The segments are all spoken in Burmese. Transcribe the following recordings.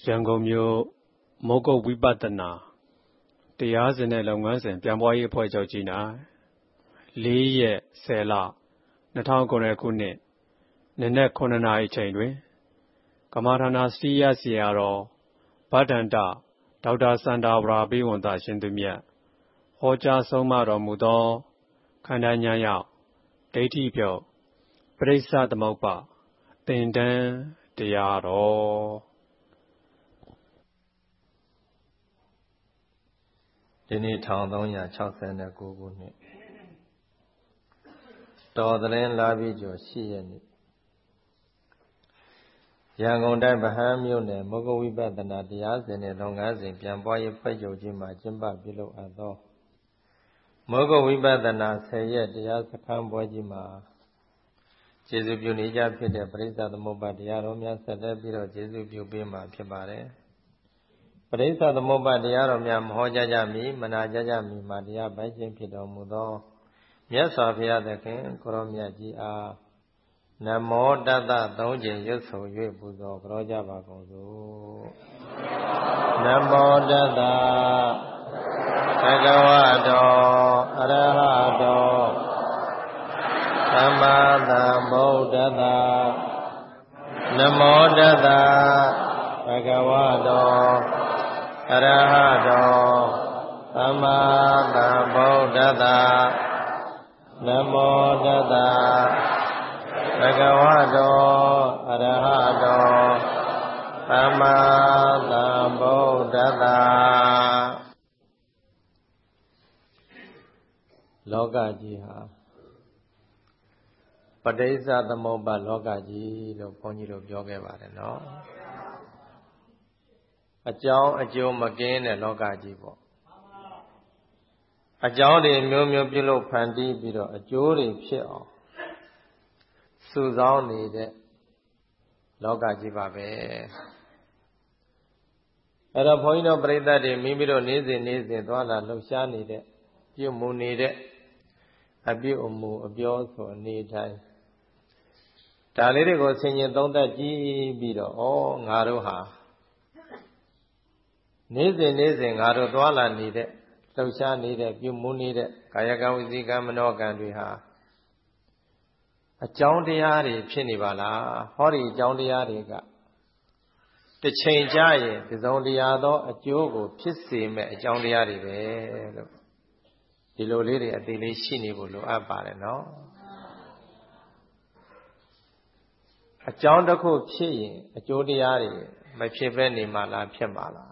ရန်ကုန်မြို့မောဂုတ်ဝိပဿနာတရားစဉ်နဲ့လုပ်ငန်းစဉ်ပြန်ပွားရေးအဖွဲ့ချုပ်ကြီး၌4 ရက် 10 လ 2009 ခုနှစ်နနက် 9 နာရီချိန်တွင်ကမ္မထာနာစရိယဆရာတော်ဗဒ္ဒန္တဒေါက်တာစန္ဒာဝရာဘိဝန္တရှင်သူမြတ်ဟောကြားဆုံးမတော်မူသောခန္ဓာဉာဏ်ရောက်ဒိဋ္ဌိပြုတ်ပရိစ္ဆသမုပ္ပါသင်တန်းတရားတော်ဒီနေ့1369ခုနှစ်တော်သတင်းလာပြီးကျော်8 ရက်နေ့ရန်ကုန်တိုင်းဗဟန်းမြို့နယ်မောဂဝိပဿနာတရားစဉ်နဲ့လုပ်ငန်းစဉ်ပြန်ပွားရေးဖွဲ့ချုပ်ကြီးမှာကျင်းပပြုလုပ်အပ်သောမောဂဝိပဿနာ10 ရက်တရားစခန်းပွဲကြီးမှာကျေးဇူးပြုနေကြဖြစ်တဲ့ပရိစ္ဆသမုပ္ပါတရားတော်များဆက်လက်ပြီးတော့ကျေးဇူးပြုပေးမှာဖြစ်ပါတယ်ပရိစ္ဆသမုပ္ပါတရားတော်များမဟောကြားကြမီမနာကြားကြမီမှာတရားပိုင်ခြင်းဖြစ်တော်မူသောမြတ်စွာဘုရားသခင်ကိုရောမြတ်ကြီးအားနမောတတ္တ3 ကြိမ်ရွတ်ဆို၍ပူဇော်ကြောကြပါကုန်စို့နမောတတ္တဘဂဝတောအရဟတောသမ္မာသမ္ဗုဒ္ဓတ္တနမောတတ္တဘဂဝတောအရဟတောသမ္မာသမ္ဗုဒ္ဓတ္တနမောတတ္တဘဂဝတောအရဟတောသမ္မာသမ္ဗုဒ္ဓတ္တလောကကြီးဟာပဋိစ္စသမုပ္ပါလောကကြီးလို့ဘုန်းကြီးတို့ပြောခဲ့ပါတယ်နော်အကြောင်းအကျိုးမကင်းတဲ့လောကကြီးပေါ့အကြောင်းတွေမျိုးမျိုးပြုလုပ်ဖန်တီးပြီးတော့အကျိုးတွေဖြစ်အောင်စုဆောင်းနေတဲ့လောကကြီးပါပဲအဲ့တော့ဘုန်းကြီးတို့ပရိသတ်တွေမိမိတို့နေ့စဉ်သွားလာလှုပ်ရှားနေတဲ့ပြုမှုနေတဲ့အပြုအမူအပြောဆိုအနေတိုင်းဒါလေးတွေကိုဆင်ញင်သုံးသပ်ကြည့်ပြီးတော့ငါတို့ဟာနေ့စဉ်ငါတို့သွားလာနေတဲ့လှုပ်ရှားနေတဲ့ပြုမှုနေတဲ့ကာယကံဝစီကံမနောကံတွေဟာအကြောင်းတရားတွေဖြစ်နေပါလားဟောဒီအကြောင်းတရားတွေကတစ်ချိန်ကြာရင်ဒီစုံတရားသောအကျိုးကိုဖြစ်စေမဲ့အကြောင်းတရားတွေပဲလို့ဒီလိုလေးတွေအသေးလေးရှိနေဖို့လိုအပ်ပါတယ်နော်အကြောင်းတစ်ခုဖြစ်ရင်အကျိုးတရားတွေမဖြစ်ဘဲနေမှာလားဖြစ်မှာလား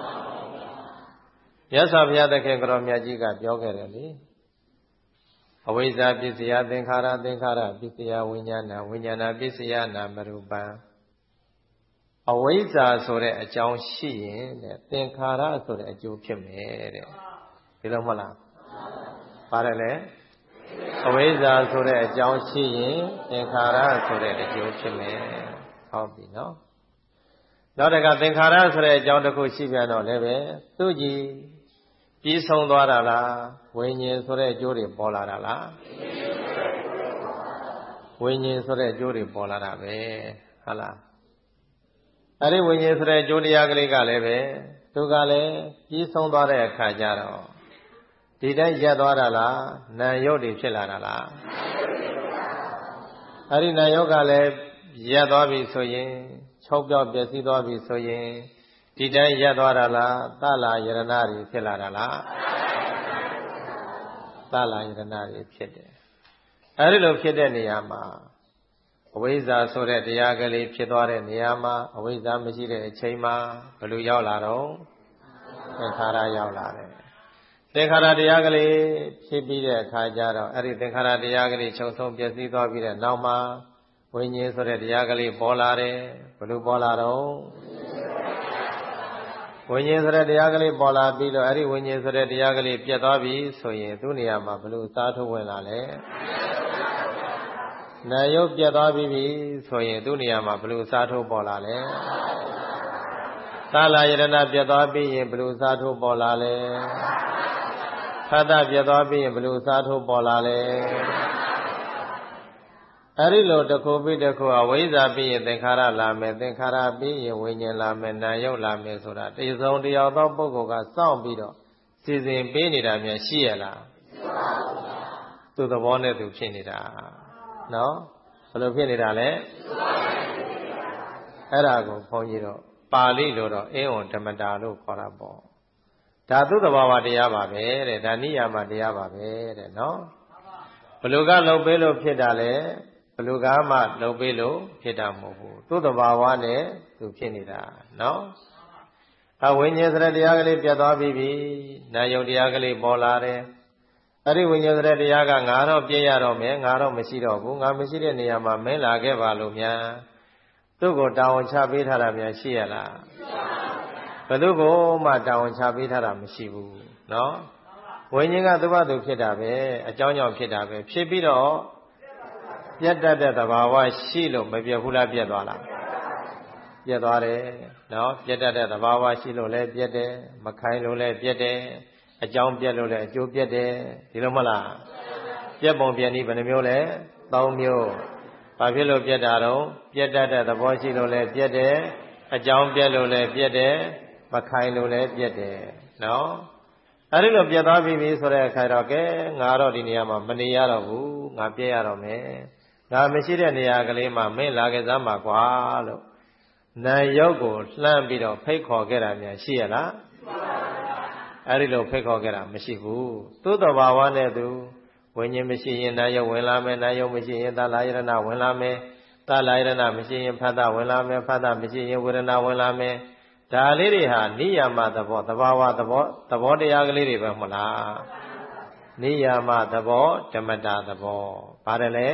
မြတ်စွာဘုရားသခင်ကိုရောမြတ်ကြီးကပြောခဲ့တယ်လေအဝိဇ္ဇာပစ္စယသင်္ခါရသင်္ခါရပစ္စယဝိညာဏဝိညာဏပစ္စယနာမရူပံအဝိဇ္ဇာဆိုတဲ့အကြောင်းရှိရင်တဲ့သင်္ခါရဆိုတဲ့အကျိုးဖြစ်မယ်တဲ့ဒီလိုမဟုတ်လားပါတယ်လေအဝိဇ္ဇာဆိုတဲ့အကြောင်းရှိရင်သင်္ခါရဆိုတဲ့အကျိုးဖြစ်မယ်ဟုတ်ပြီနော်နောက်တကသင်္ခါရဆိုတဲ့အကြောင်းတစ်ခုရှိပြန်တော့လည်းပဲသူ့ကြီးပြီးဆုံးသွားတာလားဝိညာဉ်ဆိုတဲ့အကျိုးတွေပေါ်လာတာလားဝိညာဉ်ဆိုတဲ့အကျိုးတွေပေါ်လာတာပဲဟုတ်လားအဲ့ဒီဝိညာဉ်ဆိုတဲ့အကျိုးတရားကလေးကလည်းပဲသူကလည်းပြီးဆုံးသွားတဲ့အခါကျတော့ဒီတိုင်းရက်သွားတာလားနာယုတ်တွေဖြစ်လာတာလားအဲ့ဒီနာယုတ်ကလည်းရက်သွားပြီဆိုရင်ချုပ်ပြောက်ပျက်စီးသွားပြီဆိုရင်ဒီတိုင်းရက်သွားတာလားသလာယရဏတွေဖြစ်လာတာလားသလာယရဏတွေဖြစ်တယ်အဲ့ဒီလိုဖြစ်တဲ့နေရာမှာအဝိဇ္ဇာဆိုတဲ့တရားကလေးဖြစ်သွားတဲ့နေရာမှာအဝိဇ္ဇာမရှိတဲ့အချိန်မှာဘယ်လိုရောက်လာတော့သင်္ခါရရောက်လာတယ်သင်္ခါရတရားကလေးဖြစ်ပြီးတဲ့အခါကျတော့အဲ့ဒီသင်္ခါရတရားကလေးချုပ်ဆုံးပျက်စီးသွားပြီးတဲ့နောက်မှာဝိညာဉ်ဆိုတဲ့တရားကလေးပေါ်လာတယ်ဘယ်လိုပေါ်လာတော့ဝိညာဉ်ဆိုတဲ့တရားကလေးပေါ်လာပြီးတော့အဲ့ဒီဝိညာဉ်ဆိုတဲ့တရားကလေးပြတ်သွားပြီဆိုရင်သူ့နေရာမှာဘယ်လိုစားထုတ်ဝင်လာလဲနာယုတ်ပြတ်သွားပြီဆိုရင်သူ့နေရာမှာဘယ်လိုစားထုတ်ပေါ်လာလဲသလာယရဏပြတ်သွားပြီးရင်ဘယ်လိုစားထုတ်ပေါ်လာလဲဖတ်တာပြတ်သွားပြီးရင်ဘယ်လိုစားထုတ်ပေါ်လာလဲအဲ့ဒီလိုတစ်ခုပြီးတစ်ခုအဝိဇ္ဇာပြီးရင်သင်္ခါရလာမယ်သင်္ခါရပြီးရင်ဝိညာဉ်လာမယ်နာယုတ်လာမယ်ဆိုတာတည်ဆုံးတရားသောပုဂ္ဂိုလ်ကစောင့်ပြီးတော့စီစဉ်ပေးနေတာများရှိရလားမရှိပါဘူးဗျာသူ့သဘောနဲ့သူဖြစ်နေတာနော်ဘယ်လိုဖြစ်နေတာလဲအဲ့ဒါကိုဘုန်းကြီးတို့ပါဠိလိုတော့အင်းဝဓမ္မတာလို့ခေါ်တာပေါ့ဒါသူ့သဘာဝတရားပါပဲတဲ့ဒါနိယာမတရားပါပဲတဲ့နော်ဘလူကလှုပ်ပေးလို့ဖြစ်တာလေဘလူကမှလှုပ်ပေးလို့ဖြစ်တာမဟုတ်ဘူးသူ့သဘာဝနဲ့သူဖြစ်နေတာနော်အဝိညာဉ်စရတရားကလေးပြတ်သွားပြီနာယုတ်တရားကလေးပေါ်လာတယ်အဲ့ဒီဝိညာဉ်စရတရားကငါတော့ပြည့်ရတော့မယ်ငါတော့မရှိတော့ဘူးငါမရှိတဲ့နေရာမှာမင်းလာခဲ့ပါလို့များသူ့ကိုတာဝန်ချပေးထားတာများရှိရလားဘယ်သူကိုမှတာဝန်ချပေးထားတာမရှိဘူးနော်ဝိညာဉ်ကသူ့ဘာသူဖြစ်တာပဲအကြောင်းကြောင့်ဖြစ်တာပဲဖြစ်ပြီးတော့ပြတ်တတ်တဲ့သဘာဝရှိလို့မပြတ်ဘူးလားပြတ်သွားလားပြတ်သွားတယ်နော်ပြတ်တတ်တဲ့သဘာဝရှိလို့လည်းပြတ်တယ်မခိုင်းလို့လည်းပြတ်တယ်အကြောင်းပြတ်လို့လည်းအကျိုးပြတ်တယ်ဒီလိုမလားပြတ်ပုံပြတ်နည်းဘယ်နှမျိုးလဲ3မျိုးဘာဖြစ်လို့ပြတ်တာတော့ပြတ်တတ်တဲ့သဘောရှိလို့လည်းပြတ်တယ်အကြောင်းပြတ်လို့လည်းပြတ်တယ်မခိုင်းလို့လည်းပြတ်တယ်နော်အဲ့ဒီလိုပြတ်သွားပြီဆိုတဲ့အခါတော့ကဲငါတော့ဒီနေရာမှာမနေရတော့ဘူးငါပြည့်ရတော့မယ်ငါမရှိတဲ့နေရာကလေးမှာမင်းလာခဲ့စမ်းပါကွာလို့နာယုတ်ကိုလှမ်းပြီးတော့ဖိတ်ခေါ်ခဲ့တာများရှိရလားအဲ့ဒီလိုဖိတ်ခေါ်ခဲ့တာမရှိဘူးသူ့သဘာဝနဲ့သူဝိညာဉ်မရှိရင်နာယုတ်ဝင်လာမယ်နာယုတ်မရှိရင်သလာယရဏဝင်လာမယ်သလာယရဏမရှိရင်ဖတ်တာဝင်လာမယ်ဖတ်တာမရှိရင်ဝေဒနာဝင်လာမယ်ဒါလေးတွေဟာနိယာမသဘောသဘာဝသဘောတရားကလေးတွေပဲမဟုတ်လားနိယာမသဘောဓမ္မတာသဘောပါတယ်လေ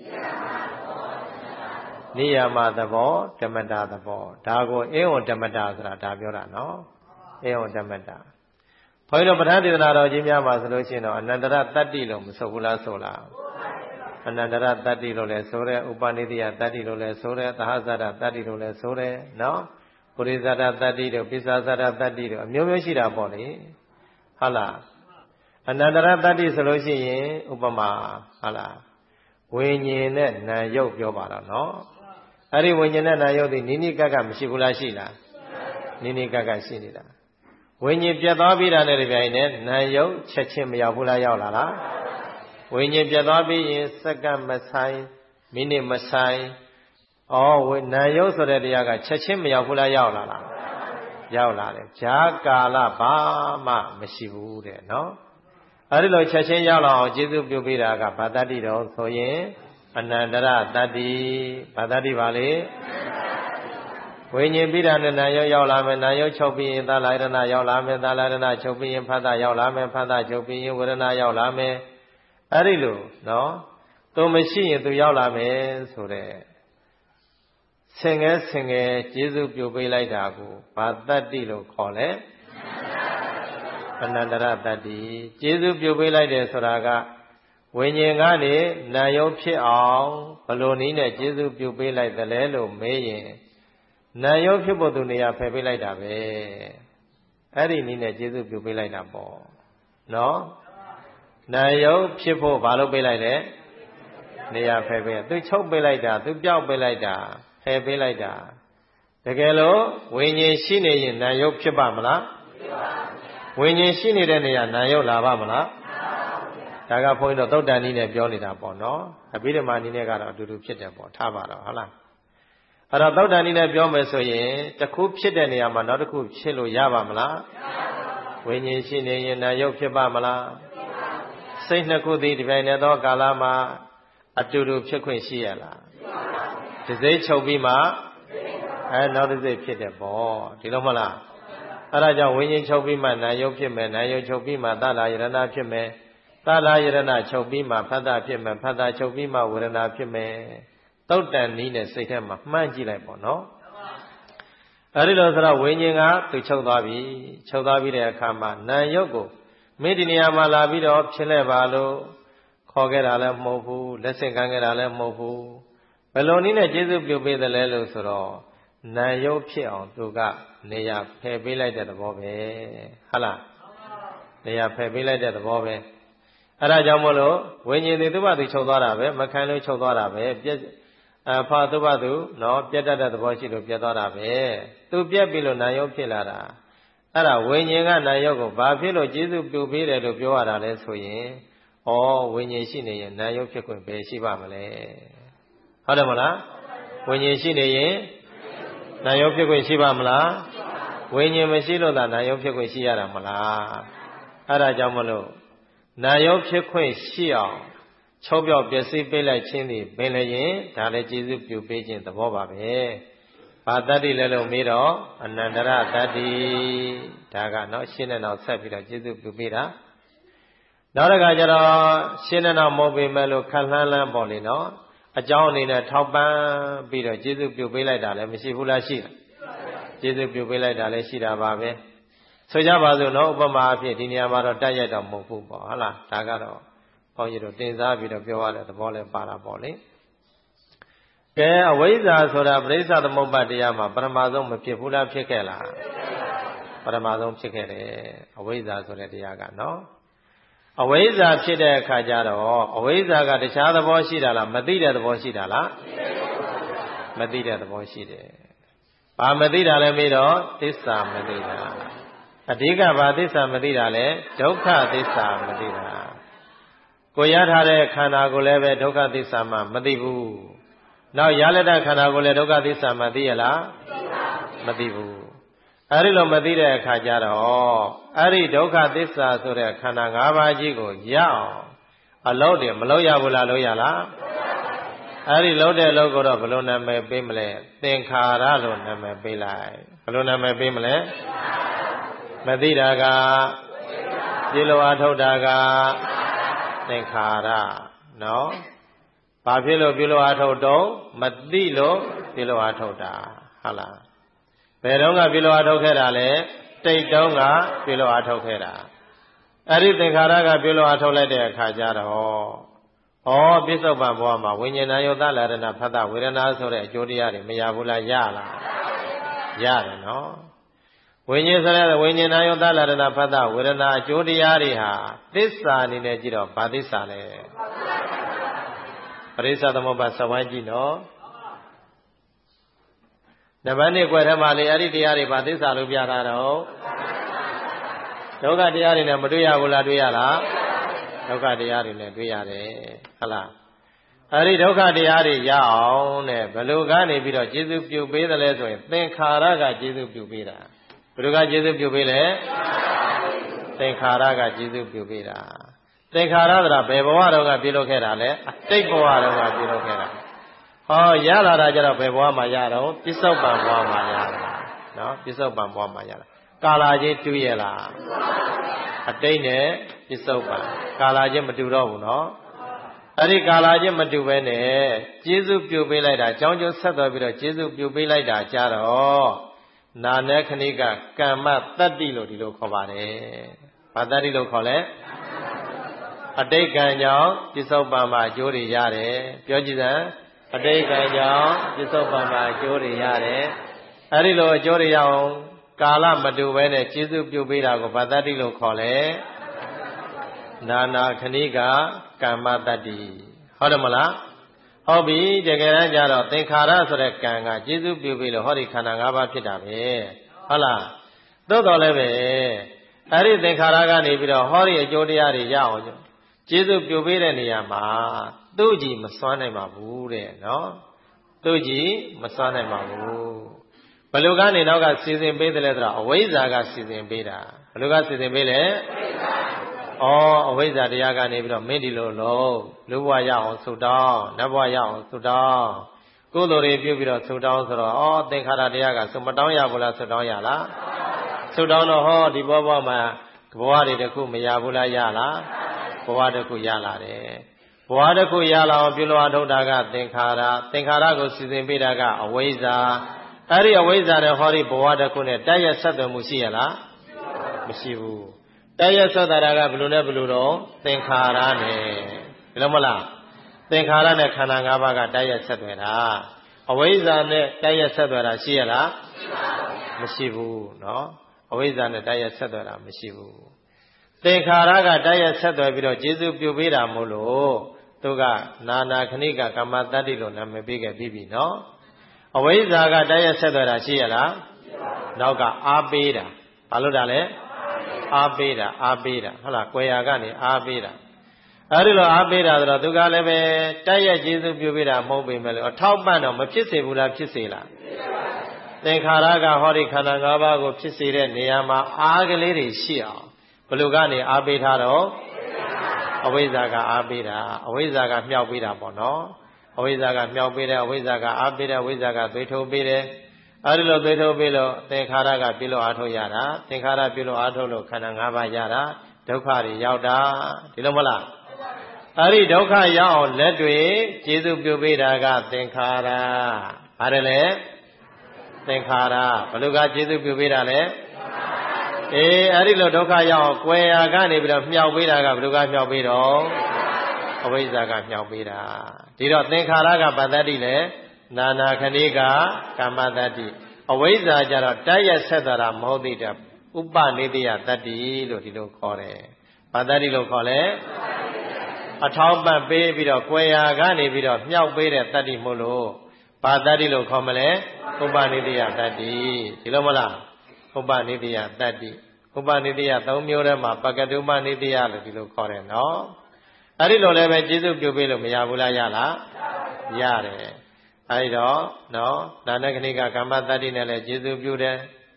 နိယာမသဘောဓမ္မတာသဘောဒါကိုအင်းဝဓမ္မတာဆိုတာဒါပြောတာနော်အင်းဝဓမ္မတာဘုန်းကြီးတို့ပဋ္ဌာန်းဒေသနာတော်ကြီးများမှာဆိုလို့ရှိရင်တော့အနန္တရတ္တိလို့မဆိုဘူးလားဆိုလားအနန္တရတ္တိလို့လည်းဆိုတယ်ဥပနိဒိယတ္တိလို့လည်းဆိုတယ်သဟဇာတတ္တိလို့လည်းဆိုတယ်နော်ပုရိသတာတတ္တိတို့ပိစ္ဆာသတာတတ္တိတို့အမျိုးမျိုးရှိတာပေါ့လေဟုတ်လားအနန္တရတတ္တိဆိုလို့ရှိရင်ဥပမာဟုတ်လားဝိညာဉ်နဲ့နာယုတ်ပြောပါတော့နော်အဲ့ဒီဝိညာဉ်နဲ့နာယုတ်ဒီနိနိကကမရှိဘူးလားရှိလားနိနိကကရှိနေတာဝိညာဉ်ပြတ်သွားပြီးတာနဲ့ဒီပြိုင်နဲ့နာယုတ်ချက်ချင်းမရောက်ဘူးလားရောက်လာလားဝိညာဉ်ပြတ်သွားပြီးရင်စက္ကန့်မဆိုင်မိနစ်မဆိုင်နာယုတ်ဆိုတဲ့တရားကချက်ချင်းမရောက်ဘူးလားရောက်လာလားရောက်လာတယ်ဂျာကာလဘာမှမရှိဘူးတဲ့နော်အဲ့ဒီလိုချက်ချင်းရောက်လာအောင်ကျေးဇူးပြုပေးတာကဘာတတ္တိတော်ဆိုရင်အနန္တရတတ္တိဘာတတ္တိပါလေဝိညာဉ်ပြီးတာနဲ့နာယုတ်ရောက်လာမယ်နာယုတ်ချုပ်ပြီးရင်သလာယရဏရောက်လာမယ်သလာယရဏချုပ်ပြီးရင်ဖတ်တာရောက်လာမယ်ဖတ်တာချုပ်ပြီးရင်ဝေဒနာရောက်လာမယ်အဲ့ဒီလိုနော်သူမရှိရင်သူရောက်လာမယ်ဆိုတဲ့ဆင်ငယ်ကျေးဇူးပြုပေးလိုက်တာကိုဘာတတ္တိလို့ခေါ်လဲအနန္တရတတ္တိကျေးဇူးပြုပေးလိုက်တယ်ဆိုတာကဝိညာဉ်ကနေနာယုတ်ဖြစ်အောင်ဘလို့နည်းနဲ့ကျေးဇူးပြုပေးလိုက်တယ်လဲလို့မေးရင်နာယုတ်ဖြစ်ဖို့သူနေရာဖယ်ပေးလိုက်တာပဲအဲ့ဒီနည်းနဲ့ကျေးဇူးပြုပေးလိုက်တာပေါ့နော်နာယုတ်ဖြစ်ဖို့ဘာလို့ပေးလိုက်လဲနေရာဖယ်ပေးသူချုပ်ပေးလိုက်တာသူပြောက်ပေးလိုက်တာဖယ်ပေးလိုက်တာတကယ်လို့ဝိညာဉ်ရှိနေရင်နာယုတ်ဖြစ်ပါမလားဝိညာဉ်ရှိနေတဲ့နေရာနာယုတ်လာပါမလားဒါကဘုန်းကြီးတို့သုတ်တန်နည်းနဲ့ပြောနေတာပေါ့နော်အဘိဓမ္မာနည်းနဲ့ကတော့အတူတူဖြစ်တယ်ပေါ့ထားပါတော့ဟုတ်လားအဲ့တော့သုတ်တန်နည်းနဲ့ပြောမယ်ဆိုရင်တစ်ခုဖြစ်တဲ့နေရာမှာနောက်တစ်ခုဖြစ်လို့ရပါမလားဝိညာဉ်ရှိနေရင်နာယုတ်ဖြစ်ပါမလားစိတ်နှစ်ခုသည်ဒီပိုင်းနဲ့သောကာလမှာအတူတူဖြစ်ခွင့်ရှိရလားဒီစိတ်ချုပ်ပြီးမှနောက်တစ်စိတ်ဖြစ်တယ်ပေါ့ဒီလိုမလားအဲ့ဒါကြောင့်ဝိညာဉ်ချုပ်ပြီးမှနာယုတ်ဖြစ်မယ်နာယုတ်ချုပ်ပြီးမှသလာယရဏဖြစ်မယ်သလာယရဏချုပ်ပြီးမှဖတ်တာဖြစ်မယ်ဖတ်တာချုပ်ပြီးမှဝေဒနာဖြစ်မယ်သုတ်တန်နည်းနဲ့စိတ်ထဲမှာမှန်းကြည့်လိုက်ပေါ့နော်အဲ့ဒီလိုဆိုတော့ဝိညာဉ်ကသူချုပ်သွားပြီချုပ်သွားပြီးတဲ့အခါမှာနာယုတ်ကိုမင်းဒီနေရာမှာလာပြီးတော့ဖြစ်လဲပါလို့ခေါ်ခဲ့တာလည်းမဟုတ်ဘူးလက်ဆင့်ခံခဲ့တာလည်းမဟုတ်ဘူးဘယ်လိုနည်းနဲ့ကျေးဇူးပြုပေးတယ်လဲလို့ဆိုတော့နာယုတ်ဖြစ်အောင်သူကနေရာဖယ်ပေးလိုက်တဲ့သဘောပဲဟုတ်လားနေရာဖယ်ပေးလိုက်တဲ့သဘောပဲအဲ့ဒါကြောင့်မို့လို့ဝိညာဉ်တွေသူ့ဘာသူချုပ်သွားတာပဲမခံလို့ချုပ်သွားတာပဲပြက်ဖာသူ့ဘာသူနော်ပြက်တတ်တဲ့သဘောရှိလို့ပြက်သွားတာပဲသူပြက်ပြီလို့နာယုတ်ဖြစ်လာတာအဲ့ဒါဝိညာဉ်ကနာယုတ်ကိုဘာဖြစ်လို့ကျေစုပြုပေးတယ်လို့ပြောရတာလဲဆိုရင်ဩဝိညာဉ်ရှိနေရင်နာယုတ်ဖြစ်ခွင့်ပဲရှိပါမလဲဟုတ်တယ်မလားဝိညာဉ်ရှိနေရင်နာယုတ်ဖြစ်ခွင့်ရှိပါမလားဝိညာဉ်မရှိလို့သာနာယုတ်ဖြစ်ခွင့်ရှိရတာမလားအဲ့ဒါကြောင့်မလို့နာယုတ်ဖြစ်ခွင့်ရှိအောင်ချုပ်ပြောက်ပျက်စီးပေးလိုက်ခြင်းသည်ပင်လည်းရင်ဒါလည်းကျေစုပြုပေးခြင်းသဘောပါပဲဘာတတ္တိလဲလို့မေးတော့အနန္တရတတ္တိဒါကနော်ရှင်းတဲ့နောက်ဆက်ပြီးတော့ကျေစုပြုပေးတာနောက်တစ်ခါကျတော့ရှင်းတဲ့နောက်မဟုတ်ပေမဲ့လို့ခက်လှမ်းလှမ်းပေါ့လေနော်အကြောင်းအနေနဲ့ထောက်ပံ့ပြီးတော့ကျေစုပြုပေးလိုက်တာလည်းမရှိဘူးလားရှိတယ်ကျေစုပြုပေးလိုက်တာလည်းရှိတာပါပဲဆိုကြပါစို့နော်ဥပမာအဖြစ်ဒီနေရာမှာတော့တက်ရက်တော့မဟုတ်ဘူးပေါ့ဟုတ်လားဒါကတော့ဘုန်းကြီးတို့တင်စားပြီးတော့ပြောရတဲ့သဘောလည်းပါတာပေါ့လေကဲအဝိဇ္ဇာဆိုတာပရိစ္ဆသမုပ္ပါတရားမှာပရမဆုံးမဖြစ်ဘူးလားဖြစ်ခဲ့လားပရမဆုံးဖြစ်ခဲ့တယ်အဝိဇ္ဇာဆိုတဲ့တရားကနော်အဝိဇ္ဇာဖြစ်တဲ့အခါကျတော့အဝိဇ္ဇာကတခြားသဘောရှိတာလားမသိတဲ့သဘောရှိတာလားမသိတဲ့သဘောရှိတယ်ဘာမသိတာလဲမေးတော့သစ္စာမသိတာအဓိကဘာသစ္စာမသိတာလဲဒုက္ခသစ္စာမသိတာကိုရထားတဲ့ခန္ဓာကိုလည်းပဲဒုက္ခသစ္စာမှမသိဘူးနောက်ရလက်တဲ့ခန္ဓာကိုလည်းဒုက္ခသစ္စာမှသိရလားမသိဘူးအဲ့ဒီလိုမသိတဲ့အခါကျတော့အဲ့ဒီဒုက္ခသစ္စာဆိုတဲ့ခန္ဓာ၅ပါးကြီးကိုရအောင်အလုပ်တွေမလုပ်ရဘူးလားလုပ်ရလားအဲ့ဒီလုပ်တဲ့အလုပ်ကိုတော့ဘယ်လိုနာမည်ပေးမလဲသင်္ခါရလို့နာမည်ပေးလိုက်ဘယ်လိုနာမည်ပေးမလဲမသိတာကပြေလိုအားထုတ်တာကသင်္ခါရနော်ဘာဖြစ်လို့ပြေလိုအားထုတ်တော့မသိလို့ပြေလိုအားထုတ်တာဟုတ်လားဘယ်တော့ကပြေလိုအားထုတ်ခဲ့တာလဲတိတ်တုံးကပြေလိုအားထုတ်ခဲ့တာအဲ့ဒီသင်္ခါရကပြေလိုအားထုတ်လိုက်တဲ့အခါကျတော့ပြစ္ဆုတ်ပံဘဝမှာဝိညာဏယောသလရဏဖတ်တဝေဒနာဆိုတဲ့အကျိုးတရားတွေမရဘူးလားရလားရတယ်နော်ဝိညာဉ်ဆိုတဲ့ဝိညာဏယောသလရဏဖတ်တဝေဒနာအကျိုးတရားတွေဟာသစ္စာအနေနဲ့ကြည့်တော့ဘာသစ္စာလဲပရိစ္ဆသမုပ္ပါသဝိုင်းကြည့်နော်နံပါတ်1ကွယ်ထဲမှာလေအဲ့ဒီတရားတွေဘာသစ္စာလို့ပြတာတော့ဒုက္ခတရားတွေနဲ့မတွေ့ရဘူးလားတွေ့ရလားဒုက္ခတရားတွေနဲ့တွေ့ရတယ်ဟုတ်လားအဲ့ဒီဒုက္ခတရားတွေရအောင်တဲ့ဘယ်လိုကနေပြီးတော့ကျေစုပြုပေးတယ်လဲဆိုရင်သင်္ခါရကကျေစုပြုပေးတာဘယ်လိုကကျေစုပြုပေးလဲသင်္ခါရကကျေစုပြုပေးတာသင်္ခါရဆိုတာဘယ်ဘဝတော့ကပြုလုပ်ခဲ့တာလဲအတိတ်ဘဝတော့ကပြုလုပ်ခဲ့တာရလာတာကြတော့ဘယ်ဘဝမှာရတော့ပစ္စုပန်ဘဝမှာရတာနော်ပစ္စုပန်ဘဝမှာရတာကာလာချင်းတူရဲ့လားအတိတ်နဲ့ပစ္စုပန်ကာလာချင်းမတူတော့ဘူးနော်အဲ့ဒီကာလာချင်းမတူဘဲနဲ့ကျေစုပြုပေးလိုက်တာအကြောင်းကျိုးဆက်သွယ်ပြီးတော့ကျေစုပြုပေးလိုက်တာကြတော့နာနဲ့ခဏိကကမ္မတတ္တိလို့ဒီလိုခေါ်ပါတယ်ဘာတတ္တိလို့ခေါ်လဲအတိတ်ကံကြောင့်ပစ္စုပန်မှာအကျိုးတွေရတယ်ပြောကြည့်စမ်းအတိတ်ကံကြောင့်ပစ္စုပန်မှာအကျိုးတွေရတယ်အဲ့ဒီလိုအကျိုးတွေရအောင်ကာလမတူဘဲနဲ့ကျေစုပြုပေးတာကိုဘာတတ္တိလို့ခေါ်လဲနာနာခဏိကကမ္မတတ္တိဟုတ်တယ်မလားဟုတ်ပြီတကယ်တမ်းကျတော့သင်္ခါရဆိုတဲ့ကံကကျေစုပြုပေးလို့ဟောဒီခန္ဓာ၅ပါးဖြစ်တာပဲဟုတ်လားသို့တော်လည်းပဲအဲ့ဒီသင်္ခါရကနေပြီးတော့ဟောဒီအကျိုးတရားတွေရအောင်ကျေစုပြုပေးတဲ့နေရာမှာသူ့ကြည်မစွမ်းနိုင်ပါဘူးတဲ့နော်သူ့ကြည်မစွမ်းနိုင်ပါဘူးဘယ်လိုကနေနောက်ကစီစဉ်ပေးတယ်လဲဆိုတော့အဝိဇ္ဇာကစီစဉ်ပေးတာဘယ်လိုကစီစဉ်ပေးလဲအဝိဇ္ဇာတရားကနေပြီးတော့မင်းဒီလိုလုံးလူဘဝရအောင်ဆုတောင်းနတ်ဘဝရအောင်ဆုတောင်းကုသိုလ်တွေပြုပြီးတော့ဆုတောင်းဆိုတော့သင်္ခါရတရားကဆုမတောင်းရဘူးလားဆုတောင်းရလားဆုတောင်းတော့ဒီဘဝမှာဘဝတွေတခုမရဘူးလားရလားဘဝတခုရလာတယ်ဘဝတခုရလာအောင်ပြုလို့အထုတ်တာကသင်္ခါရကိုစီစဉ်ပေးတာကအဝိဇ္ဇာအဲ့ဒီအဝိဇ္ဇာနဲ့ဟောဒီဘဝတခုနဲ့တိုက်ရိုက်ဆက်သွယ်မှုရှိရလားမရှိဘူးတိုက်ရိုက်ဆက်သွယ်တာကဘယ်လိုလဲဘယ်လိုတော့သင်္ခါရနဲ့ဒီလိုမလားသင်္ခါရနဲ့ခန္ဓာ၅ပါးကတိုက်ရိုက်ဆက်သွယ်တာအဝိဇ္ဇာနဲ့တိုက်ရိုက်ဆက်သွယ်တာရှိရလားမရှိဘူးเนาะအဝိဇ္ဇာနဲ့တိုက်ရိုက်ဆက်သွယ်တာမရှိဘူးသင်္ခါရကတိုက်ရိုက်ဆက်သွယ်ပြီးတော့ကျေစုပြုပေးတာမို့လို့သူကနာနာခဏိကကမ္မတတ္တိလို့နာမည်ပေးခဲ့ပြီးပြီနော်အဝိဇ္ဇာကတိုက်ရိုက်ဆက်သွယ်တာရှိရလားနောက်ကအားပေးတာဘာလို့တာလဲအားပေးတာဟုတ်လားကွယ်ရာကနေအားပေးတာအဲဒီလိုအားပေးတာဆိုတော့သူကလည်းပဲတိုက်ရိုက်ကျေစုပြုပေးတာမဟုတ်ပေမဲ့လို့အထောက်ပံ့တော့မဖြစ်စေဘူးလားဖြစ်စေလားသင်္ခါရကဟောဒီခန္ဓာ၅ပါးကိုဖြစ်စေတဲ့နေရာမှာအားကလေးတွေရှိအောင်ဘယ်လိုကနေအားပေးထားတော့အဝိဇ္ဇာကအားပေးတာအဝိဇ္ဇာကမြောက်ပေးတာပေါ့နော်အဝိဇ္ဇာကမြောက်ပေးတယ်အဝိဇ္ဇာကအားပေးတယ်အဝိဇ္ဇာကသွေးထိုးပေးတယ်အဲဒီလိုသွေးထိုးပေးလို့သင်္ခါရကပြုလို့အားထုတ်ရတာသင်္ခါရပြုလို့အားထုတ်လို့ခန္ဓာ၅ပါးရတာဒုက္ခတွေရောက်တာဒီလိုမလားအဲဒီဒုက္ခရောက်အောင်လက်တွေကျေစုပြုပေးတာကသင်္ခါရပါတယ်လေသင်္ခါရဘယ်လိုကကျေစုပြုပေးတာလဲအဲ့ဒီလိုဒုက္ခရောက်အောင်ကွယ်ရာကနေပြီးတော့မြောက်ပေးတာကဘယ်လိုကမြောက်ပေးတော့အဝိဇ္ဇာကမြောက်ပေးတာဒီတော့သင်္ခါရကပတ္တတိလေနာနာခဏိကကမ္မတတ္တိအဝိဇ္ဇာကြတော့တိုက်ရိုက်ဆက်တာမဟုတ်သေးတဲ့ဥပနိတယတတ္တိလို့ဒီလိုခေါ်တယ်ပတ္တတိလို့ခေါ်လဲအထောက်ပံ့ပေးပြီးတော့ကွယ်ရာကနေပြီးတော့မြောက်ပေးတဲ့တတ္တိမို့လို့ဘာတတ္တိလို့ခေါ်မလဲဥပနိတယတတ္တိဒီလိုမလားဥပနိတယတတ္တိဥပနိတယ၃မျိုးထဲမှာပကတုပနိတယလို့ဒီလိုခေါ်တယ်နော်အဲ့ဒီလိုလည်းပဲကျေစုပြုပေးလို့မရဘူးလားရလားရတယ်အဲ့တော့နော်နာနခဏိကကမ္မတတ္တိနဲ့လည်းကျေစုပြုတယ်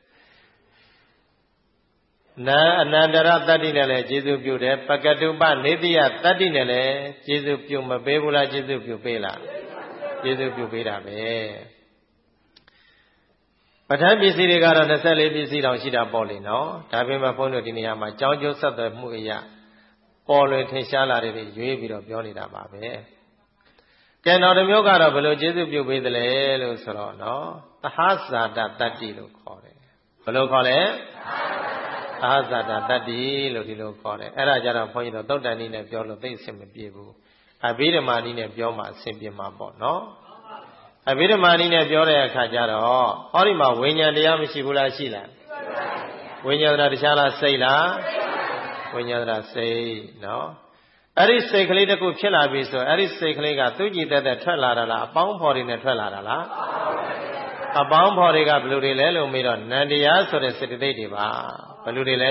နာအနန္တရတတ္တိနဲ့လည်းကျေစုပြုတယ်ပကတုပနိတယတတ္တိနဲ့လည်းကျေစုပြုမပေးဘူးလားကျေစုပြုပေးလားကျေစုပြုပေးတာပဲပဋ္ဌာန်းပစ္စည်းတွေကတော့24ပစ္စည်းတောင်ရှိတာပေါ့လေနော်ဒါပေမဲ့ဘုန်းတို့ဒီနေရာမှာကြောင်းကျိုးဆက်သွယ်မှုအရာပေါ်လွင်ထင်ရှားလာတဲ့တွေရွေးပြီးတော့ပြောနေတာပါပဲကဲနောက်တစ်မျိုးကတော့ဘယ်လိုကျေစုပြုပေးသလဲလို့ဆိုတော့နော်သဟဇာတတတ္တိလို့ခေါ်တယ်ဘယ်လိုခေါ်လဲသဟဇာတတတ္တိလို့ဒီလိုခေါ်တယ်အဲ့ဒါကြတော့ဘုန်းကြီးတို့သုတ်တန်နည်းနဲ့ပြောလို့သိအဆင်မပြေဘူးအဘိဓမ္မာနည်းနဲ့ပြောမှအဆင်ပြေမှာပေါ့နော်အဘိဓမ္မာနည်းနဲ့ပြောတဲ့အခါကျတော့ဟောဒီမှာဝိညာဉ်တရားမရှိဘူးလားရှိလားဝိညာဉ်တရားတခြားလားစိတ်လားဝိညာဉ်တရားစိတ်နော်အဲ့ဒီစိတ်ကလေးတစ်ခုဖြစ်လာပြီဆိုအဲ့ဒီစိတ်ကလေးကသူ့ကြည်တက်တက်ထွက်လာတာလားအပေါင်းဖော်တွေနဲ့ထွက်လာတာလားအပေါင်းဖော်တွေကဘယ်လိုတွေလဲလို့မေးတော့နန္တရားဆိုတဲ့စေတသိက်တွေပါဘယ်လိုတွေလဲ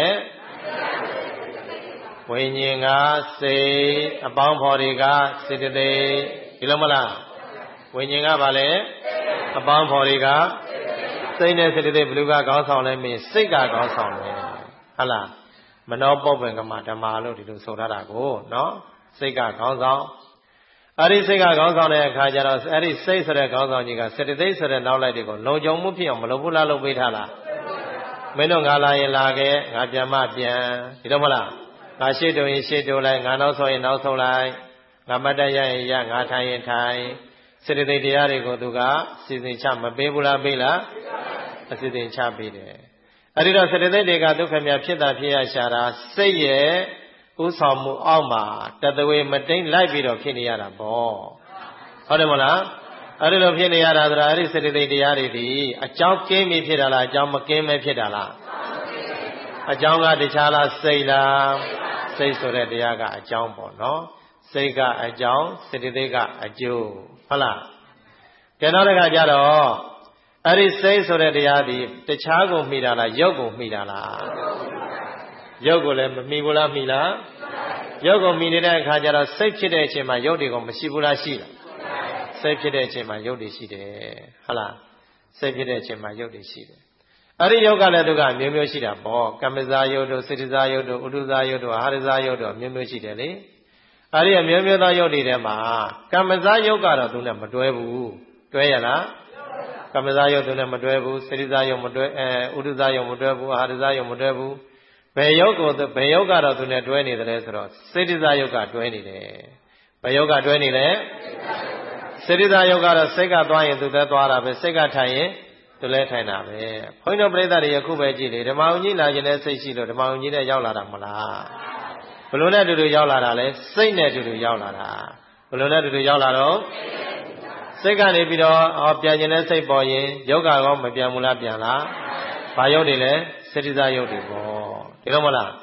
ဝိညာဉ်ကစိတ်အပေါင်းဖော်တွေကစေတသိက်ဒီလိုမလားဝိညာဉ်ကဘာလဲအပေါင်းဖော်တွေကစိတ်နဲ့စေတသိက်ဘယ်လိုကခေါင်းဆောင်လဲမေးစိတ်ကခေါင်းဆောင်တယ်ဟုတ်လားမနောပုပ္ပင်္ဂမဓမ္မလို့ဒီလိုဆိုထားတာကိုနော်စိတ်ကခေါင်းဆောင်အဲ့ဒီစိတ်ကခေါင်းဆောင်တဲ့အခါကျတော့အဲ့ဒီစိတ်ဆိုတဲ့ခေါင်းဆောင်ကြီးကစေတသိက်ဆိုတဲ့နောက်လိုက်တွေကိုလုံခြုံမှုဖြစ်အောင်မလုပ်ဘူးလားလုပ်ပေးထားလားမင်းတို့ငါလာရင်လာခဲ့ငါပြန်မပြန်ဒီတော့မလားငါရှေ့တိုးရင်ရှေ့တိုးလိုက်ငါနောက်ဆုံးရင်နောက်ဆုံးလိုက်ငါမတ်တရရင်ရငါထိုင်ရင်ထိုင်စေတသိက်တရားတွေကိုသူကစီစဉ်ချမပေးဘူးလားပေးလားအစီစဉ်ချပေးတယ်အဲ့ဒီတော့စေတသိက်တွေကဒုက္ခမြဖြစ်တာဖြစ်ရရှာတာစိတ်ရဲ့ဥဆောင်မှုအောက်မှာတသဝေမတိန်လိုက်ပြီးတော့ဖြစ်နေရတာပေါ့ဟုတ်တယ်မလားအဲ့ဒီလိုဖြစ်နေရတာဆိုတာအဲ့ဒီစေတသိက်တရားတွေဒီအကြောင်းကင်းပြီးဖြစ်တာလားအကြောင်းမကင်းပဲဖြစ်တာလားအကြောင်းကတခြားလားစိတ်လားစိတ်ဆိုတဲ့တရားကအကြောင်းပေါ့နော်စိတ်ကအကြောင်းစေတသိက်ကအကျိုးဟုတ်လားကျန်တော့တခါကျတော့အဲ့ဒီစိတ်ဆိုတဲ့တရားဒီတခြားကိုမိတာလားရုပ်ကိုမိတာလားရုပ်ကိုလည်းမမိဘူးလားမိလားရုပ်ကိုမိနေတဲ့အခါကျတော့စိတ်ဖြစ်တဲ့အချိန်မှာရုပ်တွေကမရှိဘူးလားရှိလားစိတ်ဖြစ်တဲ့အချိန်မှာရုပ်တွေရှိတယ်ဟုတ်လားစိတ်ဖြစ်တဲ့အချိန်မှာရုပ်တွေရှိတယ်အဲ့ဒီရုပ်ကလည်းသူကမျိုးမျိုးရှိတာပေါ့ကမ္မဇာယုတ်တို့စေတဇာယုတ်တို့ဥဒုဇာယုတ်တို့အာရဇာယုတ်တို့မျိုးမျိုးရှိတယ်လေအဲ့ဒီမျိုးမျိုးသောယုတ်တွေထဲမှာကမ္မဇာယုတ်ကတော့သူနဲ့မတွဲဘူးတွဲရလားကမ္မဇာယုတ်သူနဲ့မတွဲဘူးစေတဇာယုတ်မတွဲဥဒုဇာယုတ်မတွဲဘူးအာရဇာယုတ်မတွဲဘူးဘယ်ယုတ်ကတော့သူနဲ့တွဲနေတယ်ဆိုတော့စေတဇာယုတ်ကတွဲနေတယ်ဘယ်ယုတ်ကတွဲနေလဲစေတဇာယုတ်ကတော့စိတ်ကသွားရင်သူလည်းသွားတာပဲစိတ်ကထိုင်ရင်သူလည်းထိုင်တာပဲဘုန်းကြီးတို့ပြိဿတွေယခုပဲကြည့်လေဓမ္မအောင်ကြီးလာခြင်းနဲ့စိတ်ရှိလို့ဓမ္မအောင်ကြီးနဲ့ရောက်လာတာမလားဘယ်လိုနဲ့အတူတူရောက်လာတာလဲစိတ်နဲ့အတူတူရောက်လာတာဘယ်လိုနဲ့အတူတူရောက်လာတော့စိတ်ကနေပြီးတော့ပြန်ခြင်းနဲ့စိတ်ပေါ်ရင်ယုတ်ကကောမပြန်ဘူးလားပြန်လားဘာယုတ်တွေလဲစေတဇာယုတ်တွေပေါ့ဒီလိုမလား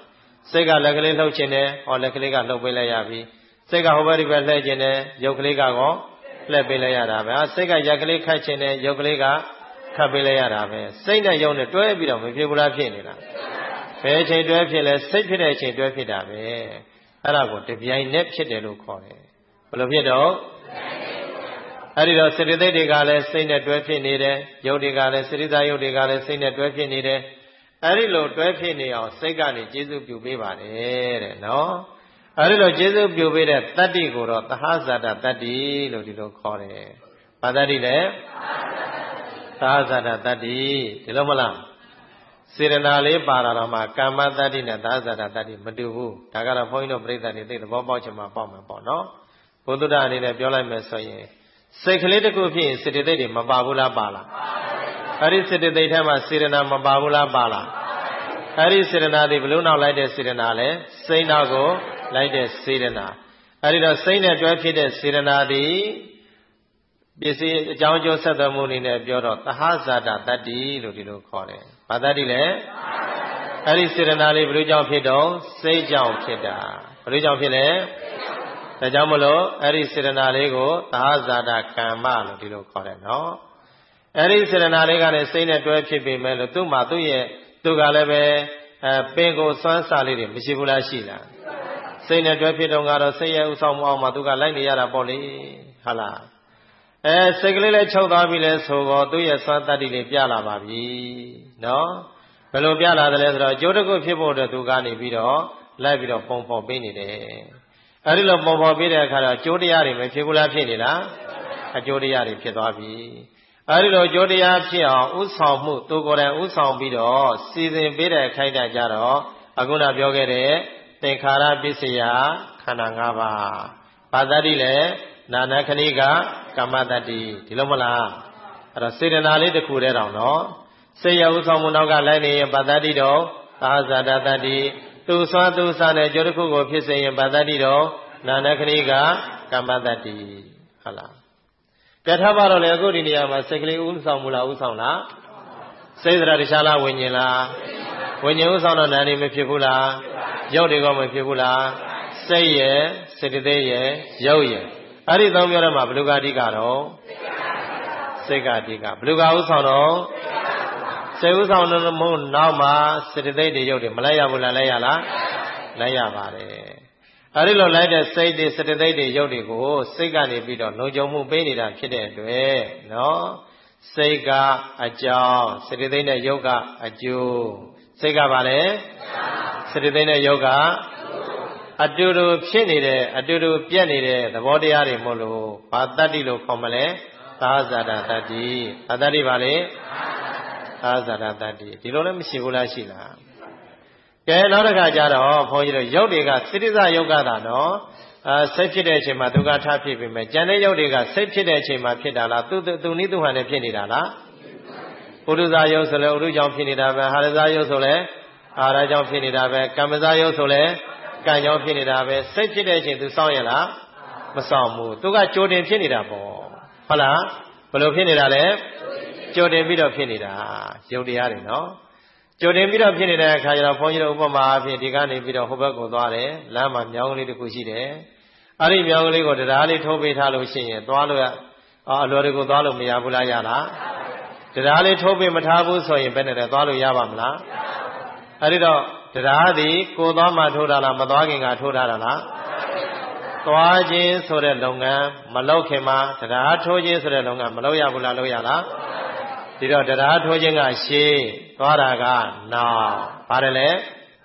စိတ်ကလက်ကလေးလှုပ်ခြင်းနဲ့ဟောလက်ကလေးကလှုပ်ပေးလိုက်ရပြီစိတ်ကဟိုဘက်ဒီဘက်လှည့်ခြင်းနဲ့ရုပ်ကလေးကောလှည့်ပေးလိုက်ရတာပဲစိတ်ကရက်ကလေးခတ်ခြင်းနဲ့ရုပ်ကလေးကခတ်ပေးလိုက်ရတာပဲစိတ်နဲ့ရုပ်နဲ့တွဲပြီးတော့မဖြစ်ဘူးလားဖြစ်နေတာဘယ်အချိန်တွဲဖြစ်လဲစိတ်ဖြစ်တဲ့အချိန်တွဲဖြစ်တာပဲအဲ့ဒါကိုတပြိုင်နက်ဖြစ်တယ်လို့ခေါ်တယ်ဘယ်လိုဖြစ်တော့အဲ့ဒီတော့စေတသိက်တွေကလည်းစိတ်နဲ့တွဲဖြစ်နေတယ်ရုပ်တွေကလည်းစေတသိက်ရုပ်တွေကလည်းစိတ်နဲ့တွဲဖြစ်နေတယ်အဲ့ဒီလိုတွဲဖြစ်နေအောင်စိတ်ကနေကျေစုပြုပေးပါတယ်တဲ့နော်အဲ့ဒီလိုကျေစုပြုပေးတဲ့တတ္တိကိုတော့သဟဇာတတတ္တိလို့ဒီလိုခေါ်တယ်ဘာတတ္တိလဲသဟဇာတတတ္တိဒီလိုမလားစေရနာလေးပါတာတော့မှကာမတတ္တိနဲ့သဟဇာတတတ္တိမတူဘူးဒါကတော့ဘုန်းကြီးတို့ပြိဿတွေသိသဘောပေါက်ချင်မှပေါက်မှာပေါ့နော်ဘုဒ္ဓတာအနေနဲ့ပြောလိုက်မယ်ဆိုရင်စိတ်ကလေးတစ်ခုဖြစ်ရင်စေတသိက်တွေမပါဘူးလားပါလားအဲ့ဒီစေတသိက်ထဲမှာစေရနာမပါဘူးလားပါလားအဲ့ဒီစေရနာတွေဘလို့နောက်လိုက်တဲ့စေရနာလဲစိတ်နောက်ကိုလိုက်တဲ့စေရနာအဲ့ဒီတော့စိတ်နဲ့တွဲဖြစ်တဲ့စေရနာတွေပစ္စည်းအကြောင်းအကျိုးဆက်သွယ်မှုအနေနဲ့ပြောတော့သဟဇာတတတ္တိလို့ဒီလိုခေါ်တယ်ဘာတတ္တိလဲအဲ့ဒီစေရနာလေးဘလို့ကြောင့်ဖြစ်တော့စိတ်ကြောင့်ဖြစ်တာဘလို့ကြောင့်ဖြစ်လဲဒါကြောင့်မလို့အဲ့ဒီစေရနာလေးကိုသဟဇာတကမ္မလို့ဒီလိုခေါ်တယ်နော်အဲ့ဒီစေရနာလေးကလည်းစိတ်နဲ့တွဲဖြစ်ပေမဲ့လို့သူ့မှာသူ့ရဲ့သူကလည်းပဲပင်ကိုစွမ်းစားလေးတွေမရှိဘူးလားရှိလားစိတ်နဲ့တွဲဖြစ်တော့ကတော့စိတ်ရဲ့ဥဆောင်မှုအောင်မှာသူကလိုက်နေရတာပေါ့လေဟုတ်လားစိတ်ကလေးလည်းချုပ်သွားပြီလဲဆိုတော့သူ့ရဲ့စွမ်းတတ္တိလေးပြလာပါပြီနော်ဘယ်လိုပြလာတယ်လဲဆိုတော့အကျိုးတစ်ခုဖြစ်ဖို့အတွက်သူကနေပြီးတော့လိုက်ပြီးတော့ပုံဖော်ပေးနေတယ်အဲ့ဒီလိုပုံဖော်ပေးတဲ့အခါတော့အကျိုးတရားတွေမဖြစ်ဘူးလားဖြစ်နေလားအကျိုးတရားတွေဖြစ်သွားပြီအဲ့ဒီလိုအကျိုးတရားဖြစ်အောင်ဥဆောင်မှုသူကိုယ်တိုင်ဥဆောင်ပြီးတော့စီစဉ်ပေးတဲ့ခိုက်တာကြတော့အခုနပြောခဲ့တဲ့သင်္ခါရပစ္စယခန္ဓာ၅ပါးဘာတတ္တိလဲနာနခဏိကကမ္မတတ္တိဒီလိုမလားအဲ့တော့စေတနာလေးတစ်ခုတည်းတောင်နော်စေရဥဆောင်မှုနောက်ကလိုက်နေရင်ဘာတတ္တိတော့သာဇာတတတ္တိသူစွမ်းသူစားတဲ့အကျိုးတစ်ခုကိုဖြစ်စေရင်ဘာတတ္တိတော့နာနခဏိကကမ္မတတ္တိဟုတ်လားပြတ်ထားပါတော့လေအခုဒီနေရာမှာစိတ်ကလေးဥဆောင်မူလားဥဆောင်လားစိတ်သရတခြားလားဝิญဉ်လားဝิญဉ်ဥဆောင်တော့နာနေမဖြစ်ဘူးလားရုပ်တွေကမဖြစ်ဘူးလားစိတ်ရဲ့စေတသိက်ရဲ့ရုပ်ရဲ့အဲ့ဒီသုံးမျိုးထဲမှာဘလူကအဓိကတော့စိတ်ကအဓိကဘလူကဥဆောင်တော့စိတ်ဥဆောင်လို့မို့နောက်မှာစေတသိက်တွေရုပ်တွေမလိုက်ရဘူးလားလိုက်ရလားလိုက်ရပါတယ်အဲ့ဒီလိုလိုက်တဲ့စိတ်တွေစေတသိက်တွေရုပ်တွေကိုစိတ်ကနေပြီးတော့လုံခြုံမှုပေးနေတာဖြစ်တဲ့အတွက်နော်စိတ်ကအကြောင်းစေတသိက်နဲ့ရုပ်ကအကျိုးစိတ်ကပါလေစေတသိက်နဲ့ရုပ်ကအတူတူဖြစ်နေတဲ့အတူတူပြက်နေတဲ့သဘောတရားတွေမို့လို့ဘာတတ္တိလို့ခေါ်မလဲသာဇာတတတ္တိဘာတတ္တိပါလေသာဇာတတတ္တိဒီလိုလည်းမရှိဘူးလားရှိလားကဲနောက်တစ်ခါကျတော့ဘုန်းကြီးတို့ရုပ်တွေကစိတ္တဇယုတ်ကတာနော်စိတ်ဖြစ်တဲ့အချိန်မှာဒုက္ခထဖြစ်ပြီမဲ့ဉာဏ်တဲ့ရုပ်တွေကစိတ်ဖြစ်တဲ့အချိန်မှာဖြစ်တာလားသူနိသူဟန်နဲ့ဖြစ်နေတာလားဥဒ္ဒဇယုတ်ဆိုလဲဥဒ္ဒကြောင့်ဖြစ်နေတာပဲဟာရဇယုတ်ဆိုလဲအာရကြောင့်ဖြစ်နေတာပဲကမ္မဇယုတ်ဆိုလဲကံကြောင့်ဖြစ်နေတာပဲစိတ်ဖြစ်တဲ့အချိန်သူစောင့်ရလားမစောင့်ဘူးသူကကြိုတင်ဖြစ်နေတာပေါ့ဟုတ်လားဘယ်လိုဖြစ်နေတာလဲကြိုတင်ပြီးတော့ဖြစ်နေတာယုတ်တရားတွေနော်ကြိုတင်ပြီးတော့ဖြစ်နေတဲ့အခါကျတော့ဘုန်းကြီးတို့ဥပမာအဖြစ်ဒီကနေပြီးတော့ဟိုဘက်ကိုသွားတယ်လမ်းမှာမြောင်းကလေးတစ်ခုရှိတယ်အဲ့ဒီမြောင်းကလေးကိုတရားလေးထိုးပေးထားလို့ရှိရင်သွားလို့အလွယ်တကူသွားလို့မရဘူးလားရလားတရားလေးထိုးပေးမထားဘူးဆိုရင်ဘယ်နဲ့လဲသွားလို့ရပါမလားအဲ့ဒီတော့တရားသည်ကိုသွားမှထိုးတာလားမသွားခင်ကထိုးထားတာလားသွားခြင်းဆိုတဲ့လုပ်ငန်းမလုပ်ခင်မှာတရားထိုးခြင်းဆိုတဲ့လုပ်ငန်းမလုပ်ရဘူးလားလုပ်ရလားဒီတော့တရားထိုးခြင်းကရှေးသွားတာကနောက်ပါတယ်လေ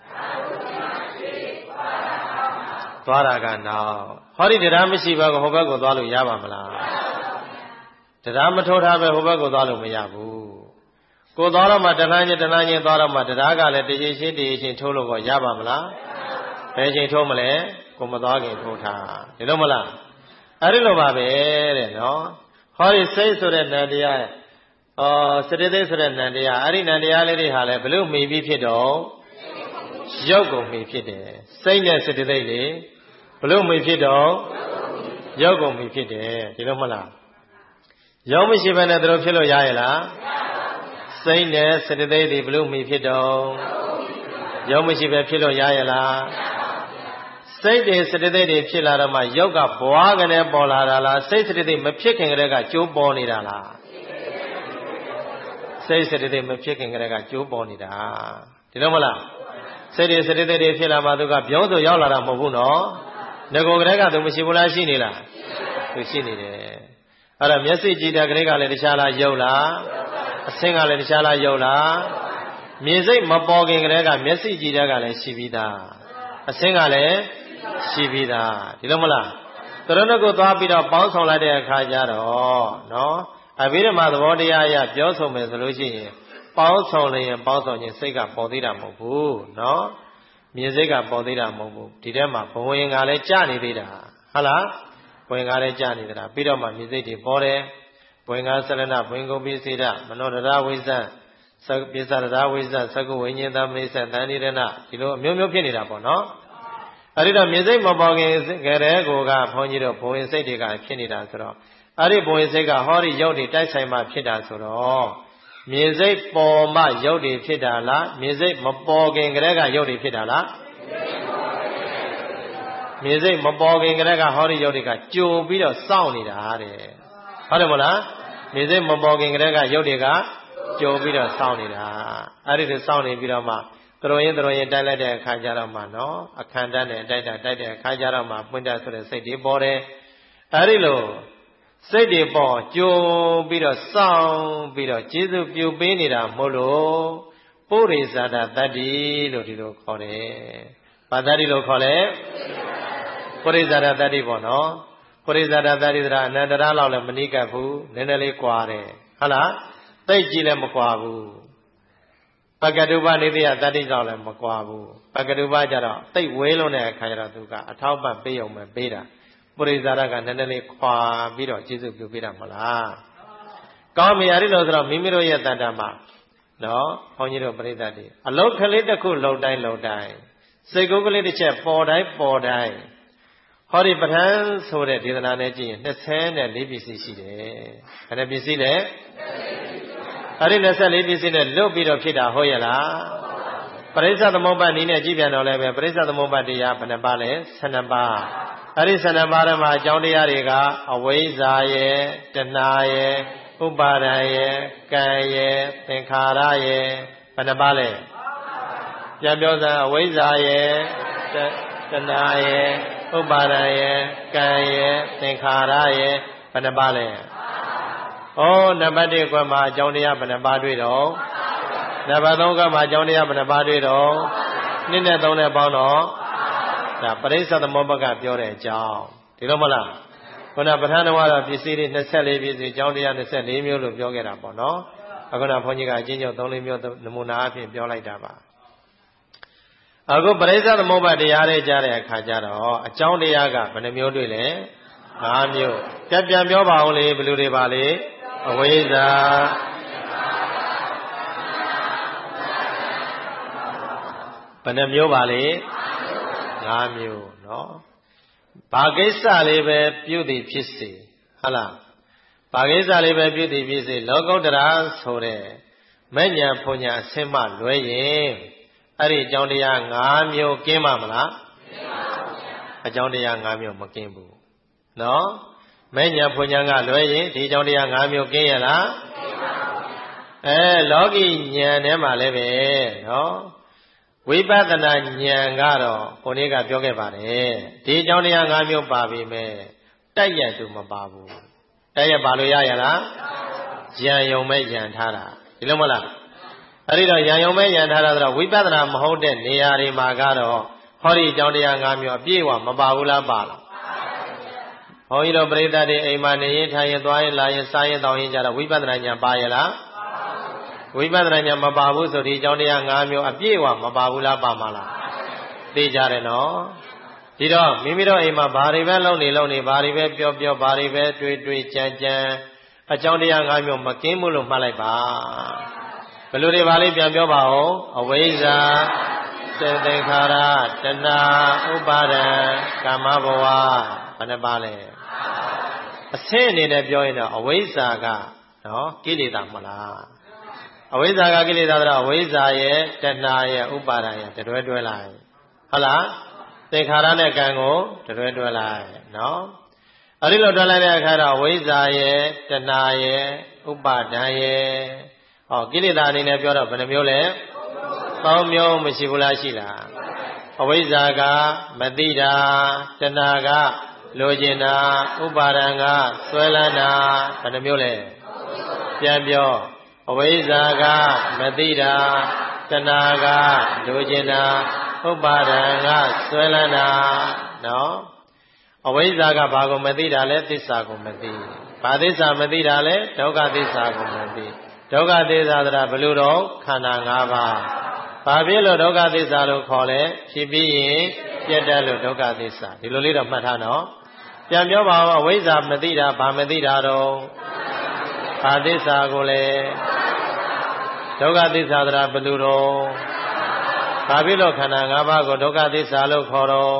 သွားတာကနောက်ဟောဒီတရားမရှိဘဲဟိုဘက်ကိုသွားလို့ရပါမလားတရားမထိုးထားပဲဟိုဘက်ကိုသွားလို့မရဘူးကိုသွားတော့မှတဏှာချင်းသွားတော့မှတရားကလည်းတည်ရှင်းထိုးလို့ရပါမလားဘယ်ချိန်ထိုးမလဲကိုမသွားခင်ထိုးထားဒီလိုမလားအဲ့ဒီလိုပါပဲတဲ့နော်ဟောဒီစိတ်ဆိုတဲ့နံတရားစေတသိက်ဆိုတဲ့နံတရားအဲ့ဒီနံတရားလေးတွေဟာလည်းဘလို့မိပြီးဖြစ်တော့ရုပ်ကုန်မိဖြစ်တယ်စိတ်နဲ့စေတသိက်လေဘလို့မိဖြစ်တော့ရုပ်ကုန်မိဖြစ်တယ်ဒီလိုမလားရုပ်မရှိဘဲနဲ့တို့ဖြစ်လို့ရရဲ့လားစိတ်နဲ့စေတသိက်တွေဘလို့မိဖြစ်တော့ရုပ်မရှိပဲဖြစ်လို့ရရလားစိတ်တွေစတသိက်တွေဖြစ်လာတော့မှရုပ်ကဘွားကနေပေါ်လာတာလားစိတ်စတသိက်မဖြစ်ခင်ကတည်းကကျိုးပေါ်နေတာလားစိတ်စတသိက်မဖြစ်ခင်ကတည်းကကျိုးပေါ်နေတာဒီလိုမလားစိတ်တွေစတသိက်တွေဖြစ်လာမှသူကပြောဆိုရောက်လာတာမဟုတ်ဘူးနော်ငကိုကတည်းကသူမရှိဘူးလားရှိနေလားသူရှိနေတယ်အဲ့ဒါမျက်စိကြည့်တဲ့ကလေးကလည်းတခြားလားရုပ်လားအဆင်းကလည်းတခြားလားရုပ်လားမြင်စိတ်မပေါ်ခင်ကတည်းကမျက်စိကြည့်တဲ့ကလည်းရှိပြီးသားအဆင်းကလည်းရှိပြီးသားဒီလိုမလားသူတို့ကသွားပြီးတော့ပေါင်းဆောင်လိုက်တဲ့အခါကျတော့နော်အဘိဓမ္မာသဘောတရားအရပြောဆိုမယ်ဆိုလို့ရှိရင်ပေါင်းဆောင်လျင်ပေါင်းဆောင်ခြင်းစိတ်ကပေါ်သေးတာမဟုတ်ဘူးနော်မြင်စိတ်ကပေါ်သေးတာမဟုတ်ဘူးဒီထဲမှာဘဝင်ကလည်းကြာနေသေးတာဟုတ်လားဘဝင်ကလည်းကြာနေသေးတာပြီးတော့မှမြင်စိတ်တွေပေါ်တယ်ဘဝင်ကဆလနာဘဝင်ကုန်ပိစေတမနောတရဝိဇ္ဇပိစ္ဆရတဝိဇ္ဇသကုဝိညာဉ်သမိစ္ဆသန္တိရဏဒီလိုအမျိုးမျိုးဖြစ်နေတာပေါ့နော်အဲ့ဒီတော့မြင်စိတ်မပေါ်ခင်ကတည်းကဘုန်းကြီးတို့ဘဝင်စိတ်တွေကဖြစ်နေတာဆိုတော့အဲ့ဒီဘဝင်စိတ်ကဟောဒီရုပ်တွေတိုက်ဆိုင်မှဖြစ်တာဆိုတော့မြင်စိတ်ပေါ်မှရုပ်တွေဖြစ်တာလားမြင်စိတ်မပေါ်ခင်ကတည်းကရုပ်တွေဖြစ်တာလားမြင်စိတ်မပေါ်ခင်ကတည်းကဟောဒီရုပ်တွေကကြိုပြီးတော့စောင့်နေတာတဲ့ဟုတ်တယ်မလားမြင်စိတ်မပေါ်ခင်ကတည်းကရုပ်တွေကကြိုပြီးတော့စောင့်နေတာအဲ့ဒီလိုစောင့်နေပြီးတော့မှသရုံရင်တိုက်လိုက်တဲ့အခါကျတော့မှနော်အခန္ဓာနဲ့တိုက်တဲ့အခါကျတော့မှပွင့်တတ်ဆိုတဲ့စိတ်တွေပေါ်တယ်အဲ့ဒီလိုစိတ်တွေပေါ်ကြိုပြီးတော့စောင့်ပြီးတော့ကျေစုပြုပေးနေတာမဟုတ်လို့ပုရိသတာတတ္တိလို့ဒီလိုခေါ်တယ်။ဘာတတ္တိလို့ခေါ်လဲ။ပုရိသတာတတ္တိပေါ့နော်။ပုရိသတာတတ္တိဆိုတာအနန္တရလောက်လည်းမနိကပ်ဘူး။နည်းနည်းလေးကွာတယ်။ဟုတ်လား။သိကြည့်လည်းမကွာဘူး။ပကတုပနိတိယတတ္တိလောက်လည်းမကွာဘူး။ပကတုပကြတော့သိဝဲလုံးတဲ့အခါကျတော့သူကအထောက်ပံ့ပေးအောင်ပဲပေးတာ။ပုရိသရကနည်းနည်းလေးခွာပြီးတော့ကျေစုပြုပေးတာမလားကောင်းပြီအဲ့ဒီလိုဆိုတော့မိမိတို့ရဲ့တဏ္ဍာမှာနော်ဘုန်းကြီးတို့ပရိသတ်တွေအလုတ်ကလေးတစ်ခုလှုပ်တိုင်းစိတ်ကူးကလေးတစ်ချက်ပေါ်တိုင်းဟောဒီပဋ္ဌာန်းဆိုတဲ့ဒေသနာနဲ့ကြည့်ရင်24ပစ္စည်းရှိတယ်ဘယ်နှပစ္စည်းလဲအဲ့ဒီ24ပစ္စည်းနဲ့လွတ်ပြီးတော့ဖြစ်တာဟုတ်ရဲ့လားပရိစ္ဆသမုပ္ပါဒ်နည်းနဲ့ကြည့်ပြန်တော့လည်းပဲပရိစ္ဆသမုပ္ပါဒ်တရားဘယ်နှပါလဲ12ပါးအဲ့ဒီ12ပါးထဲမှာအကြောင်းတရားတွေကအဝိဇ္ဇာရဲ့တဏှာရဲ့ဥပါဒံရဲ့ကံရဲ့သင်္ခါရရဲ့ဘယ်နှပါလဲပြန်ပြောစမ်းအဝိဇ္ဇာရဲ့တဏှာရဲ့ဥပါဒံရဲ့ကံရဲ့သင်္ခါရရဲ့ဘယ်နှပါလဲဩနံပါတ်1ကွက်မှာအကြောင်းတရားဘယ်နှပါတွေ့တော့နံပါတ်3ကွက်မှာအကြောင်းတရားဘယ်နှပါတွေ့တော့2နဲ့3နဲ့ပေါင်းတော့ဒါပရိစ္ဆသမုပ္ပါဒ်ကပြောတဲ့အကြောင်းဒီလိုမလားခုနပဋ္ဌာန်းတော်ကတော့ပစ္စည်းတွေ24ပစ္စည်းအကြောင်းတရား24မျိုးလို့ပြောခဲ့တာပေါ့နော်အခုနဘုန်းကြီးကအချင်းချင်း3-4မျိုးနမူနာအဖြစ်ပြောလိုက်တာပါအခုပရိစ္ဆသမုပ္ပါဒ်တရားတွေကြားတဲ့အခါကျတော့အကြောင်းတရားကဘယ်နှမျိုးတွေ့လဲ5မျိုးပြန်ပြောပါဦးလေဘယ်လိုတွေပါလေအဝိဇ္ဇာဘယ်နှမျိုးပါလေ5မျိုးနော်ဘာကိစ္စလေးပဲပြုသည်ဖြစ်စေဟုတ်လားဘာကိစ္စလေးပဲပြုသည်ဖြစ်စေလောကုတ္တရာဆိုတဲ့မဲ့ညာဖွညာအဆင့်မှလွဲရင်အဲ့ဒီအကြောင်းတရား5မျိုးကင်းပါမလားကင်းပါဘူးဗျာအကြောင်းတရား5မျိုးမကင်းဘူးနော်မဲ့ညာဖွညာကလွဲရင်ဒီအကြောင်းတရား5မျိုးကင်းရလားကင်းပါဘူးလောကီဉာဏ်ထဲမှာလည်းပဲနော်ဝိပဿနာဉာဏ်ကတော့ကိုနေ့ကပြောခဲ့ပါတယ်ဒီအကြောင်းတရား5မျိုးပါပြီမဲ့တိုက်ရသူမပါဘူးတိုက်ရပါလို့ရရလားဉာဏ်ယုံမဲ့ဉာဏ်ထားတာဒီလိုမလားအဲ့ဒီတော့ဉာဏ်ယုံမဲ့ဉာဏ်ထားတာဆိုတော့ဝိပဿနာမဟုတ်တဲ့နေရာတွေမှာကတော့ဟောဒီအကြောင်းတရား5မျိုးအပြည့်အဝမပါဘူးလားပါလားဘုန်းကြီးတို့ပရိသတ်တွေအိမ်မှာနေရင်ထိုင်ရင်သွားရင်လာရင်စားရင်တောင်းရင်ကြတော့ဝိပဿနာဉာဏ်ပါရလားဝိပဿနာဉာဏ်မပါဘူးဆိုဒီအကြောင်းတရား5မျိုးအပြည့်အဝမပါဘူးလားပါမလားသိကြတယ်နော်ဒီတော့မိမိတို့အိမ်မှာဘာတွေပဲလုပ်နေဘာတွေပဲပြောဘာတွေပဲတွေးကြံအကြောင်းတရား5မျိုးမကင်းဘူးလို့မှတ်လိုက်ပါဘယ်လိုတွေပါလိမ့်ပြန်ပြောပါဦးအဝိဇ္ဇာသင်္ခါရတဏှာဥပါဒံကာမဘဝဘယ်နှပါလဲအဆင့်အနေနဲ့ပြောရင်တော့အဝိဇ္ဇာကနော်ကိလေသာမလားအဝိဇ္ဇာကကိလေသာတော့အဝိဇ္ဇာရဲ့တဏှာရဲ့ဥပါဒံရဲ့တွဲတွဲလိုက်ဟုတ်လားသင်္ခါရနဲ့ကံကိုတွဲတွဲလိုက်နော်အဲ့ဒီလိုတွဲလိုက်တဲ့အခါတော့အဝိဇ္ဇာရဲ့တဏှာရဲ့ဥပါဒံရဲ့ဟောကိလေသာအနေနဲ့ပြောတော့ဘယ်နှမျိုးလဲ၃မျိုးမရှိဘူးလားရှိလားအဝိဇ္ဇာကမသိတာတဏှာကလိုချင်တာဥပါဒံကဆွဲလန်းတာဘယ်နှမျိုးလဲပြန်ပြောအဝိဇ္ဇာကမသိတာတဏှာကလိုချင်တာဥပါဒံကဆွဲလန်းတာနော်အဝိဇ္ဇာကဘာကိုမသိတာလဲသစ္စာကိုမသိဘာသစ္စာမသိတာလဲဒုက္ခသစ္စာကိုမသိဒုက္ခသစ္စာဆိုတာဘယ်လိုတော့ခန္ဓာ၅ပါးဘာဖြစ်လို့ဒုက္ခသစ္စာလို့ခေါ်လဲဖြစ်ပြီးရင်ပြတ်တတ်လို့ဒုက္ခသစ္စာဒီလိုလေးတော့မှတ်ထားနော်ပြန်ပြောပါဦးအဝိဇ္ဇာမသိတာဘာမသိတာတော့ဘာသစ္စာကိုလဲဒုက္ခသစ္စာဆိုတာဘယ်လိုတော့ဘာဖြစ်လို့ခန္ဓာ၅ပါးကိုဒုက္ခသစ္စာလို့ခေါ်တော့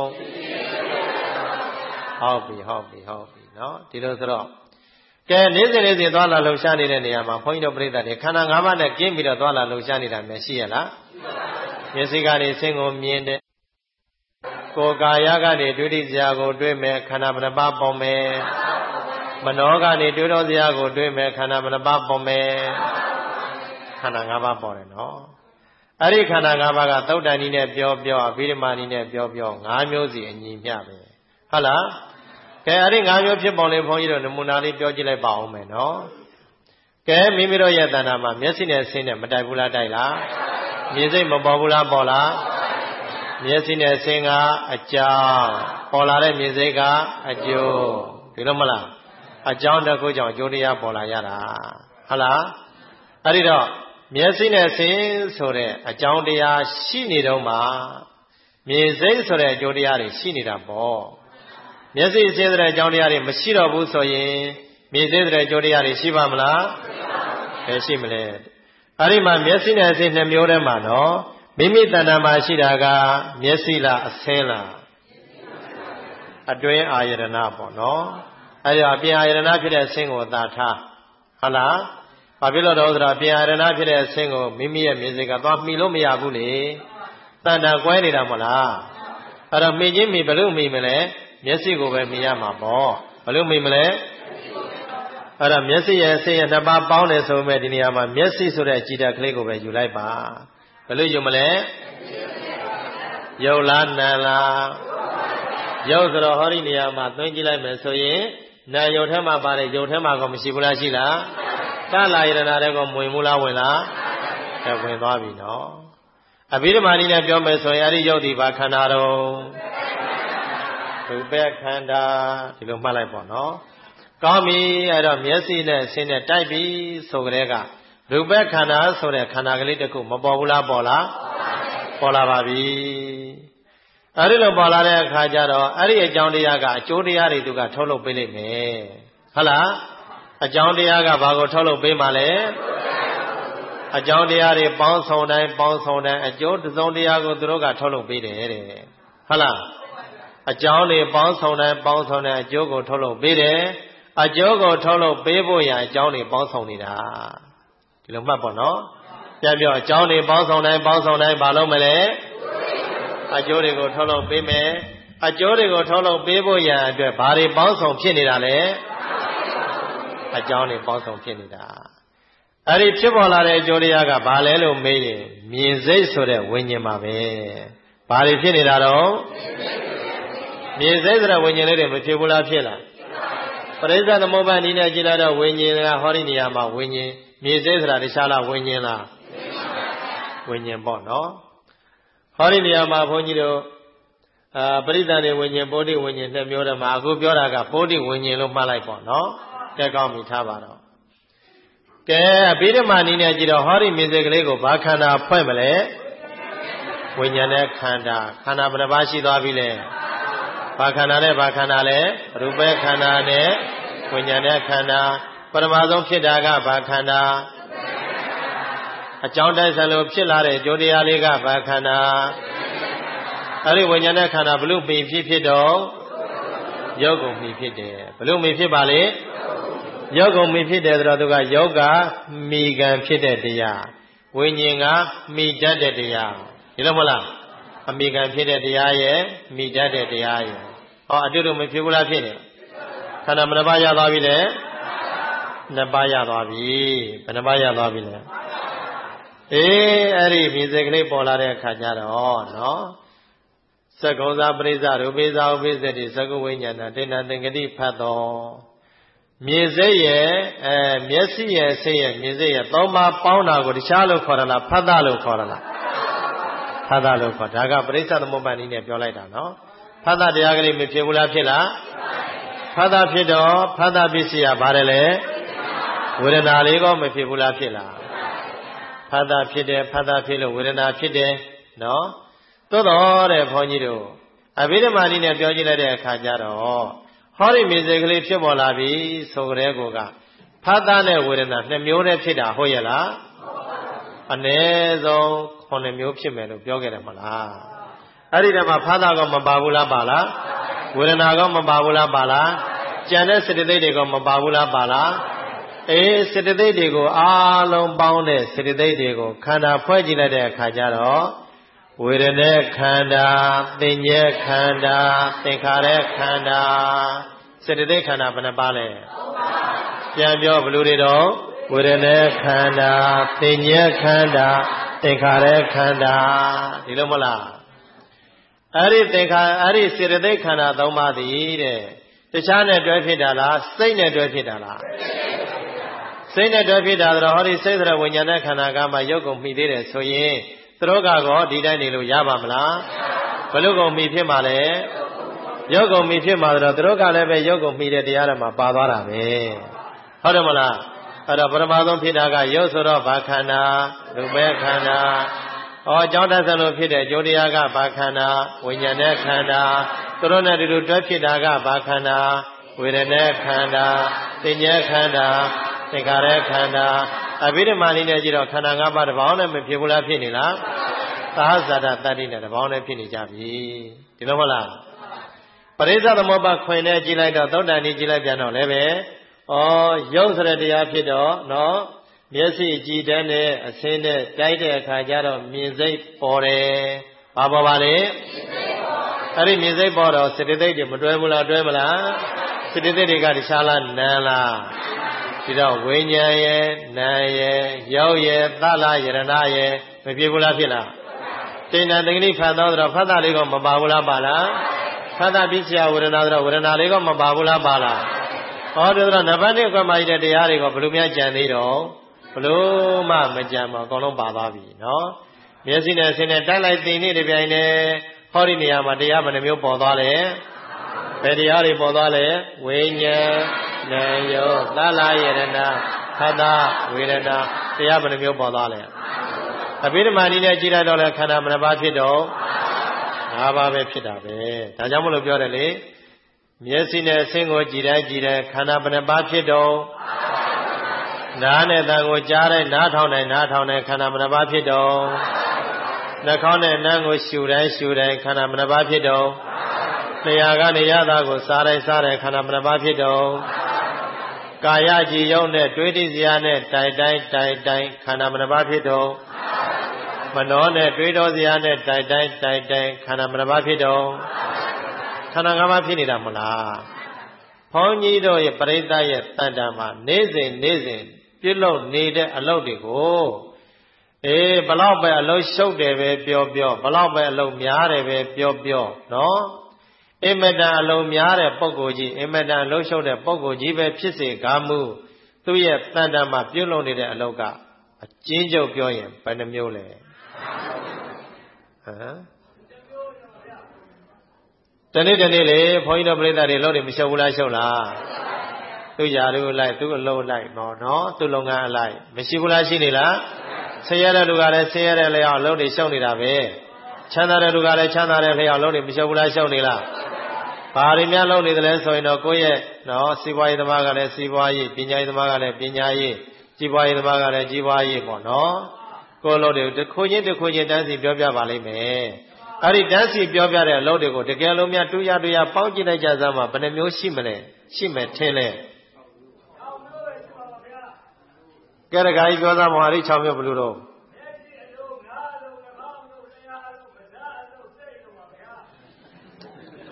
ဟုတ်ပြီနော်ဒီလိုဆိုတော့ကဲနေ့စဉ်သွားလာလှုပ်ရှားနေတဲ့နေရာမှာဘုန်းကြီးတို့ပြိဿတွေခန္ဓာ၅ပါးနဲ့ကျင်းပြီးတော့သွားလာလှုပ်ရှားနေတာမျိုးရှိရလားမျက်စိကနေဆင်းကိုမြင်တဲ့ကိုယ်ကာယကနေတွေ့ထိစရာကိုတွေ့မယ်ခန္ဓာဘယ်နှပါးပေါ်မယ်မနောကနေတွေ့တော့စရာကိုတွေ့မယ်ခန္ဓာဘယ်နှပါးပေါ်မယ်ခန္ဓာ၅ပါးပေါ်တယ်နော်အဲ့ဒီခန္ဓာ၅ပါးကသုတ်တန်ဤနဲ့ပြောအဘိဓမ္မာဤနဲ့ပြော၅မျိုးစီအညီမျှပဲဟုတ်လားကဲအဲ့ဒီ၅မျိုးဖြစ်ပေါ်လေဘုန်းကြီးတို့နမူနာလေးပြောကြည့်လိုက်ပါဦးမယ်နော်ကဲမိမိတို့ရဲ့တဏ္ဍာမှာမျက်စိနဲ့ဆင်းနဲ့မတိုက်ဘူးလားတိုက်လားမြင်စိတ်မပေါ်ဘူးလားပေါ်လားမျက်စိနဲ့ဆင်းကအကြောင်းပေါ်လာတဲ့မြင်စိတ်ကအကျိုးဒီလိုမလားအကြောင်းတစ်ခုကြောင့်အကျိုးတရားပေါ်လာရတာဟုတ်လားအဲ့ဒီတော့မျက်စိနဲ့ဆင်းဆိုတဲ့အကြောင်းတရားရှိနေတော့မှမြင်စိတ်ဆိုတဲ့အကျိုးတရားတွေရှိနေတာပေါ့မျက်စိဆင်းတဲ့အကြောင်းတရားတွေမရှိတော့ဘူးဆိုရင်မြင်စိတ်ဆိုတဲ့အကျိုးတရားတွေရှိပါမလားဘယ်ရှိမလဲအဲ့ဒီမှာမျက်စိနဲ့ဆင်း2မျိုးတည်းမှာနော်မိမိတဏ္ဍာမှာရှိတာကမျက်စိလားအဆင်းလားအတွင်းအာယတနာပေါ့နော်အဲ့ဒီအပြင်အာယတနာဖြစ်တဲ့အဆင်းကိုသာထားဟုတ်လားဘာဖြစ်လို့တော့ဆိုတော့အပြင်အာယတနာဖြစ်တဲ့အဆင်းကိုမိမိရဲ့မြင်စိတ်ကသွားမှီလို့မရဘူးလေတဏ္ဍာကွဲနေတာမလားအဲ့တော့မှီချင်းမှီဘလို့မှီမလဲမျက်စိကိုပဲမှီရမှာပေါ့ဘလို့မှီမလဲအဲ့တော့မျက်စိရဲ့အဆင်းရဲ့2ပါးပေါင်းတယ်ဆိုပေမဲ့ဒီနေရာမှာမျက်စိဆိုတဲ့ကြည်ဓာတ်ကလေးကိုပဲယူလိုက်ပါဘယ်လိုယူမလဲရုပ်လားနာမ်လားရုပ်ဆိုတော့ဟောဒီနေရာမှာသွင်းကြည့်လိုက်မယ်ဆိုရင်နာမ်ရုပ်ထဲမှာပါတယ်ရုပ်ထဲမှာကောမရှိဘူးလားရှိလားတလာယတနာတဲ့ကောဝင်ဘူးလားဝင်လားဝင်သွားပြီနော်အဘိဓမ္မာနည်းနဲ့ပြောမယ်ဆိုရင်အဲ့ဒီရုပ်ဒီဘာခန္ဓာတော့ရူပခန္ဓာဒီလိုမှတ်လိုက်ပေါ့နော်ကောင်းပြီအဲ့တော့မျက်စိနဲ့ဆင်းနဲ့တိုက်ပြီဆိုကြတဲ့ကရူပခန္ဓာဆိုတဲ့ခန္ဓာကလေးတစ်ခုမပေါ်ဘူးလားပေါ်လားပေါ်လာပါပြီအဲ့ဒီလိုပေါ်လာတဲ့အခါကျတော့အဲ့ဒီအကြောင်းတရားကအကျိုးတရားတွေသူကထုတ်လုပ်ပေးလိမ့်မယ်ဟုတ်လားအကြောင်းတရားကဘာကိုထုတ်လုပ်ပေးမှလဲအကြောင်းတရားတွေပေါင်းစုံတိုင်းအကျိုးတစုံတရားကိုသူတို့ကထုတ်လုပ်ပေးတယ်တဲ့ဟုတ်လားအကြောင်းတွေပေါင်းစုံတိုင်းအကျိုးကိုထုတ်လုပ်ပေးတယ်အကျိုးကိုထုတ်လုပ်ပေးဖို့ရအကြောင်းတွေပေါင်းစုံနေတာဒီလိုမှတ်ပေါ့နော်ပြန်ပြောအကြောင်းတွေပေါင်းစုံတိုင်းဘာလုပ်မလဲအကျိုးတွေကိုထုတ်လုပ်ပေးမယ်အကျိုးတွေကိုထုတ်လုပ်ပေးဖို့ရအတွက်ဘာတွေပေါင်းစုံဖြစ်နေတာလဲအကြောင်းတွေပေါင်းစုံဖြစ်နေတာအဲ့ဒီဖြစ်ပေါ်လာတဲ့အကျိုးတရားကဘာလဲလို့မေးရင်မြင်စိတ်ဆိုတဲ့ဝိညာဉ်ပါပဲဘာတွေဖြစ်နေတာတော့မြင်စိတ်ဆိုတဲ့ဝိညာဉ်လေးတွေမဖြစ်ဘူးလားဖြစ်လားပရိစ္ဆေသမုပ္ပါဒ်နည်းနဲ့ကြည့်လိုက်တော့ဝိညာဉ်ကဟောဒီနေရာမှာဝိညာဉ်မြင်စိတ်ဆိုတာတခြားလားဝိညာဉ်လားဝိညာဉ်ပေါ့နော်ဟောဒီနေရာမှာဘုန်းကြီးတို့ပရိစ္ဆေဝိညာဉ်ပုဒ္ဓိဝိညာဉ်2မျိုးတည်းမှာအခုပြောတာကပုဒ္ဓိဝိညာဉ်လို့မှတ်လိုက်ပေါ့နော်ကဲကောင်းပြီထားပါတော့ကဲအဘိဓမ္မာနည်းနဲ့ကြည့်တော့ဟောဒီမြင်စိတ်ကလေးကိုဘာခန္ဓာဖွဲ့မလဲဝိညာဉ်နဲ့ခန္ဓာဘယ်နှပါးရှိသွားပြီလဲဘာခန္ဓာနဲ့ဘာခန္ဓာလဲရူပခန္ဓာနဲ့ဝိညာဉ်နဲ့ခန္ဓာပထမဆုံးဖြစ်တာကဘာခန္ဓာအကြောင်းတိုက်ဆိုင်လို့ဖြစ်လာတဲ့အကျိုးတရားလေးကဘာခန္ဓာအဲ့ဒီဝိညာဉ်နဲ့ခန္ဓာဘလို့မှီဖြစ်တော့ရုပ်ကုန်မှီဖြစ်တယ်ဘလို့မှီဖြစ်ပါလေရုပ်ကုန်မှီဖြစ်တယ်ဆိုတော့သူကယောဂမှီကံဖြစ်တဲ့တရားဝိညာဉ်ကမိတတ်တဲ့တရားဒီလိုမလားအမိကံဖြစ်တဲ့တရားရဲ့မိတတ်တဲ့တရားရဲ့ဟောအတူတူမဖြစ်ဘူးလားဖြစ်တယ်ခန္ဓာဘယ်နှပါးရသွားပြီလဲနှစ်ပါးရသွားပြီဘယ်နှပါးရသွားပြီလဲအဲ့ဒီမြင်စိတ်ကလေးပေါ်လာတဲ့အခါကျတော့နော်သက္ကုံသာပရိစ္ဆရူပိသာဥပိစ္ဆတိသက္ကုဝိညာဏဒိဋ္ဌသင်္ကတိဖတ်တော်မြင်စိတ်ရဲ့မျက်စိရဲ့စိတ်ရဲ့မြင်စိတ်ရဲ့သုံးပါးပေါင်းတာကိုတခြားလို့ခေါ်ရလားဖတ်တာလို့ခေါ်ရလားဖတ်တာလို့ခေါ်ဒါကပရိစ္ဆသမုပ္ပါဒ်နည်းနဲ့ပြောလိုက်တာနော်ဖတ်တာတရားကလေးမဖြစ်ဘူးလားဖြစ်လားဖတ်တာဖြစ်တော့ဖတ်တာပစ္စည်းကဘာလဲလဲဝေဒနာလေးကောမဖြစ်ဘူးလားဖြစ်လားဖတ်တာဖြစ်တယ်ဖတ်တာဖြစ်လို့ဝေဒနာဖြစ်တယ်နော်သို့တော်တဲ့ဘုန်းကြီးတို့အဘိဓမ္မာနည်းနဲ့ပြောကြည့်လိုက်တဲ့အခါကျတော့ဟောဒီမြင်စိတ်ကလေးဖြစ်ပေါ်လာပြီဆိုကြတဲ့ကောကဖတ်တာနဲ့ဝေဒနာနှစ်မျိုးနဲ့ဖြစ်တာဟုတ်ရဲ့လားအနည်းဆုံး9မျိုးဖြစ်မယ်လို့ပြောခဲ့တယ်မလားအဲ့ဒီတည်းမှာဖတ်တာကောမပါဘူးလားပါလားဝေဒနာကောမပါဘူးလားပါလားကြံတဲ့စေတသိက်တွေကောမပါဘူးလားပါလားစေတသိက်တွေကိုအားလုံးပေါင်းတဲ့စေတသိက်တွေကိုခန္ဓာဖွဲ့ကြည့်လိုက်တဲ့အခါကျတော့ဝေဒနာခန္ဓာသင်ညက်ခန္ဓာသင်္ခါရခန္ဓာစေတသိက်ခန္ဓာဘယ်နှပါလဲပြန်ပြောဘယ်လိုတွေတော့ဝေဒနာခန္ဓာသင်ညက်ခန္ဓာသင်္ခါရခန္ဓာဒီလိုမလားအဲ့ဒီစေတသိက်ခန္ဓာ၃ပါးသည်တဲ့တခြားနဲ့တွဲဖြစ်တာလားစိတ်နဲ့တွဲဖြစ်တာလားစိတ်နဲ့တွဲဖြစ်တာတော့ဟောဒီစိတ်ဆိုတဲ့ဝိညာဉ်နဲ့ခန္ဓာကမှရုပ်ကုန်မိသေးတယ်ဆိုရင်သူတို့ကောဒီတိုင်းနေလို့ရပါမလားဘယ်လိုကုန်မိဖြစ်မှာလဲရုပ်ကုန်မိဖြစ်မှာတော့သူတို့ကလည်းပဲရုပ်ကုန်မိတဲ့တရားတွေမှာပါသွားတာပဲဟုတ်တယ်မလားအဲ့တော့ပရမသုံးဖြစ်တာကရုပ်ဆိုတော့ဘာခန္ဓာရူပခန္ဓာအကြောင်းတဆလို့ဖြစ်တဲ့အကျိုးတရားကဘာခန္ဓာဝိညာဉ်နဲ့ခန္ဓာသူတို့နဲ့ဒီလိုတွဲဖြစ်တာကဘာခန္ဓာဝေဒနာခန္ဓာသင်္ညေခန္ဓာသင်္ခါရခန္ဓာအဘိဓမ္မာနည်းနဲ့ကြည့်တော့ခန္ဓာ၅ပါးတစ်ပေါင်းနဲ့မဖြစ်ဘူးလားဖြစ်နေလားသာဇာတတတ္တိနဲ့တစ်ပေါင်းနဲ့ဖြစ်နေကြပြီဒီလိုမဟုတ်လားပရိစ္ဆသမုပ္ပါခွင်နဲ့ကြည့်လိုက်တော့သုတ္တန်ကြီးကြည့်လိုက်ပြန်တော့လည်းပဲရုပ်ဆိုတဲ့တရားဖြစ်တော့နော်မျက်စိကြည်တတ်တဲ့အစင်းနဲ့တိုက်တဲ့အခါကျတော့မြင်စိတ်ပေါ်တယ်ဘာပေါ်ပါလဲအဲ့ဒီမြင်စိတ်ပေါ်တော့စေတသိက်တွေမတွဲဘူးလားတွဲမလားစေတသိက်တွေကတခြားလားနာမ်လားဒီတော့ဝိညာဉ်ရဲ့နာမ်ရဲ့ရုပ်ရဲ့သလားယရဏရဲ့မဖြစ်ဘူးလားဖြစ်လားတိဏ္ဍသင်္ကတိဖတ်တော့ဖတ်တာလေးကမပါဘူးလားပါလားဖတ်တာပစ္စယဝေဒနာတော့ဝေဒနာလေးကမပါဘူးလားပါလားဟောတယ်တော့နံပါတ်1ကမှတဲ့တရားတွေကဘယ်လိုများကြံသေးတော့ဘလို့မှမကြံပါအကုန်လုံးပါသွားပြီနော်မျက်စိနဲ့ဆင်းနဲ့တိုက်လိုက်သိနေတပြိုင်နဲ့ဟောဒီနေရာမှာတရားဘယ်နှမျိုးပေါ်သွားလဲဘယ်တရားတွေပေါ်သွားလဲဝိညာဉ်နာမ်ယောသလားယရဏဖတ်တာဝေဒနာတရားဘယ်နှမျိုးပေါ်သွားလဲအဘိဓမ္မာနည်းနဲ့ကြည့်လိုက်တော့လဲခန္ဓာဘယ်နှပါးဖြစ်တော့၅ပါးပဲဖြစ်တာပဲဒါကြောင့်မလို့ပြောတယ်လေမျက်စိနဲ့ဆင်းကိုကြည်တိုင်းခန္ဓာဘယ်နှပါးဖြစ်တော့နားနဲ့တန်ကိုကြားတိုင်းနားထောင်တိုင်းခန္ဓာဘယ်နှပါးဖြစ်တော့နှာခေါင်းနဲ့နှမ်းကိုရှူတိုင်းခန္ဓာဘယ်နှပါးဖြစ်တော့လျှာကနေရတာကိုစားတိုင်းခန္ဓာဘယ်နှပါးဖြစ်တော့ကာယကြည်ယုံနဲ့တွေးတိစရာနဲ့တိုက်တိုင်းခန္ဓာဘယ်နှပါးဖြစ်တော့မနောနဲ့တွေးတော်စရာနဲ့တိုက်တိုင်းခန္ဓာဘယ်နှပါးဖြစ်တော့ခန္ဓာ၅ပါးဖြစ်နေတာမလားဘုန်းကြီးတို့ရဲ့ပရိသတ်ရဲ့တန်တာမှာနေ့စဉ်ပြုလုပ်နေတဲ့အလုပ်တွေကိုဘလောက်ပဲအလုပ်ရှုပ်တယ်ပဲပြောဘလောက်ပဲအလုပ်များတယ်ပဲပြောနော်အင်မတန်အလုပ်များတဲ့ပုဂ္ဂိုလ်ကြီးအင်မတန်အလုပ်ရှုပ်တဲ့ပုဂ္ဂိုလ်ကြီးပဲဖြစ်စေကားမူသူ့ရဲ့တန်တာမှာပြုလုပ်နေတဲ့အလုပ်ကအကျဉ်းချုပ်ပြောရင်ဘယ်နှမျိုးလဲတနေ့လေဘုန်းကြီးတို့ပြိဿတွေလုပ်တယ်မရှုပ်ဘူးလားရှုပ်လားသူ့ຢာတို့လိုက်သူ့အလုပ်လိုက်နော်သူ့လုပ်ငန်းအလိုက်မရှိဘူးလားရှိနေလားဆင်းရဲတဲ့လူကလည်းဆင်းရဲတဲ့လျောက်အလုပ်တွေရှုပ်နေတာပဲချမ်းသာတဲ့လူကလည်းချမ်းသာတဲ့လျောက်အလုပ်တွေမရှုပ်ဘူးလားရှုပ်နေလားဘာတွေများလုပ်နေတယ်လဲဆိုရင်တော့ကိုယ့်ရဲ့နော်စီးပွားရေးသမားကလည်းစီးပွားရေးပညာရေးသမားကလည်းပညာရေးကြီးပွားရေးသမားကလည်းကြီးပွားရေးပေါ့နော်ကိုယ်လုပ်တွေတစ်ခုချင်းတန်းစီပြောပြပါလိမ့်မယ်အဲ့ဒီတန်းစီပြောပြတဲ့အလုပ်တွေကိုတကယ်လို့များတူရပေါင်းကြည့်လိုက်ကြစမ်းမှာဘယ်နှမျိုးရှိမလဲရှိမယ်ထင်လဲကဲတခါကြီးပြောသားမဟာရိ6မျိုးဘယ်လိုတော့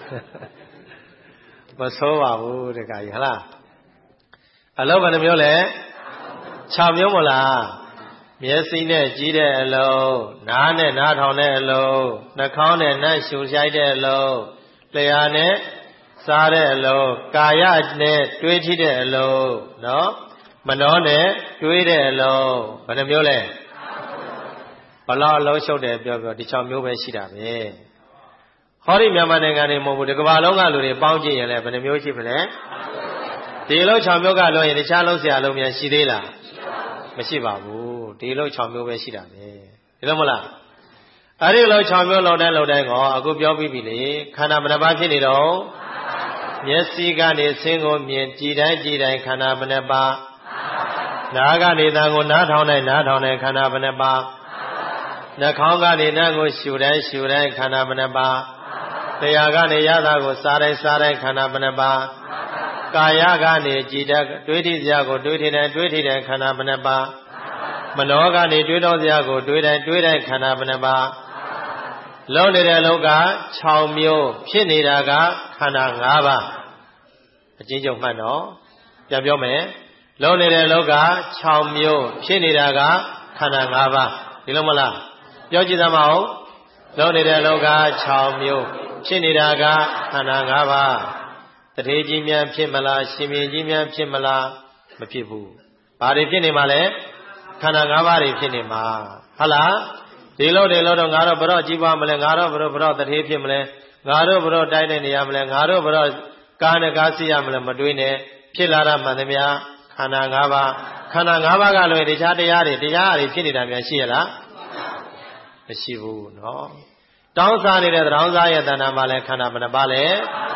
မဆိုးပါဘူးတခါကြီးဟလားအလုံးဘယ်နှမျိုးလဲ6မျိုးမလားမျက်စိနဲ့ကြည့်တဲ့အလုံးနားနဲ့နားထောင်တဲ့အလုံးနှာခေါင်းနဲ့နှမ်းရှူရှိုက်တဲ့အလုံးလျှာနဲ့စားတဲ့အလုံးကာယနဲ့တွေးထိတဲ့အလုံးနော်မနောနဲ့တွေးတဲ့အလုံးဘယ်နှမျိုးလဲဘလောက်အလုံးရှုပ်တယ်ပြောဒီ6မျိုးပဲရှိတာပဲဟောဒီမြန်မာနိုင်ငံနေမဟုတ်ဘူးဒီကမ္ဘာလုံးကလူတွေပေါင်းကြည့်ရင်လည်းဘယ်နှမျိုးရှိမလဲဒီလုံး6မျိုးကလွန်ရင်တခြားလုံးဆရာလုံးများရှိသေးလားမရှိပါဘူးဒီလုံး6မျိုးပဲရှိတာပဲဒီလိုမလားအဲ့ဒီလုံး6မျိုးလောက်တိုင်းကောအခုပြောပြီးပြီလေခန္ဓာဘယ်နှပါးဖြစ်နေတော့မျက်စိကနေဆင်းကိုမြင်ကြည်တိုင်းခန္ဓာဘယ်နှပါးနားကနေသံကိုနားထောင်တိုင်းခန္ဓာဘယ်နှပါးနှာခေါင်းကနေနှာကိုရှူတိုင်းခန္ဓာဘယ်နှပါးတရားကနေရတာကိုစားတိုင်းခန္ဓာဘယ်နှပါးကာယကနေကြည်တဲ့တွေးထိစရာကိုတွေးထိတိုင်းခန္ဓာဘယ်နှပါးမနောကနေတွေးတော့စရာကိုတွေးတိုင်းခန္ဓာဘယ်နှပါးလုံးနေတဲ့လောက6မျိုးဖြစ်နေတာကခန္ဓာ5ပါးအကျဉ်းချုပ်မှတ်တော့ပြန်ပြောမယ်လုံးနေတဲ့လောက6မျိုးဖြစ်နေတာကခန္ဓာ5ပါးဒီလိုမလားပြောကြည့်သမောလုံးနေတဲ့လောက6မျိုးဖြစ်နေတာကခန္ဓာ5ပါးတထေကြီးများဖြစ်မလားရှင်မြင်းကြီးများဖြစ်မလားမဖြစ်ဘူးဘာတွေဖြစ်နေမှာလဲခန္ဓာ5ပါးတွေဖြစ်နေမှာဟုတ်လားဒီလိုတော့ငါတို့ဘရော့ကြီးပွားမလဲငါတို့ဘရော့တထေဖြစ်မလဲငါတို့ဘရော့တိုင်းနေရမလဲငါတို့ဘရော့ကားနဲ့ကားစီရမလဲမတွေးနဲ့ဖြစ်လာတာမှန်သမျှခန္ဓာ5ပါးခန္ဓာ5ပါးကလွယ်တခြားတရားတွေဖြစ်နေတာများရှိရလားမရှိဘူးနော်တောင်းစားနေတဲ့တောင်းစားရဲ့တဏ္ဍာမှာလဲခန္ဓာဘယ်နှပါလဲ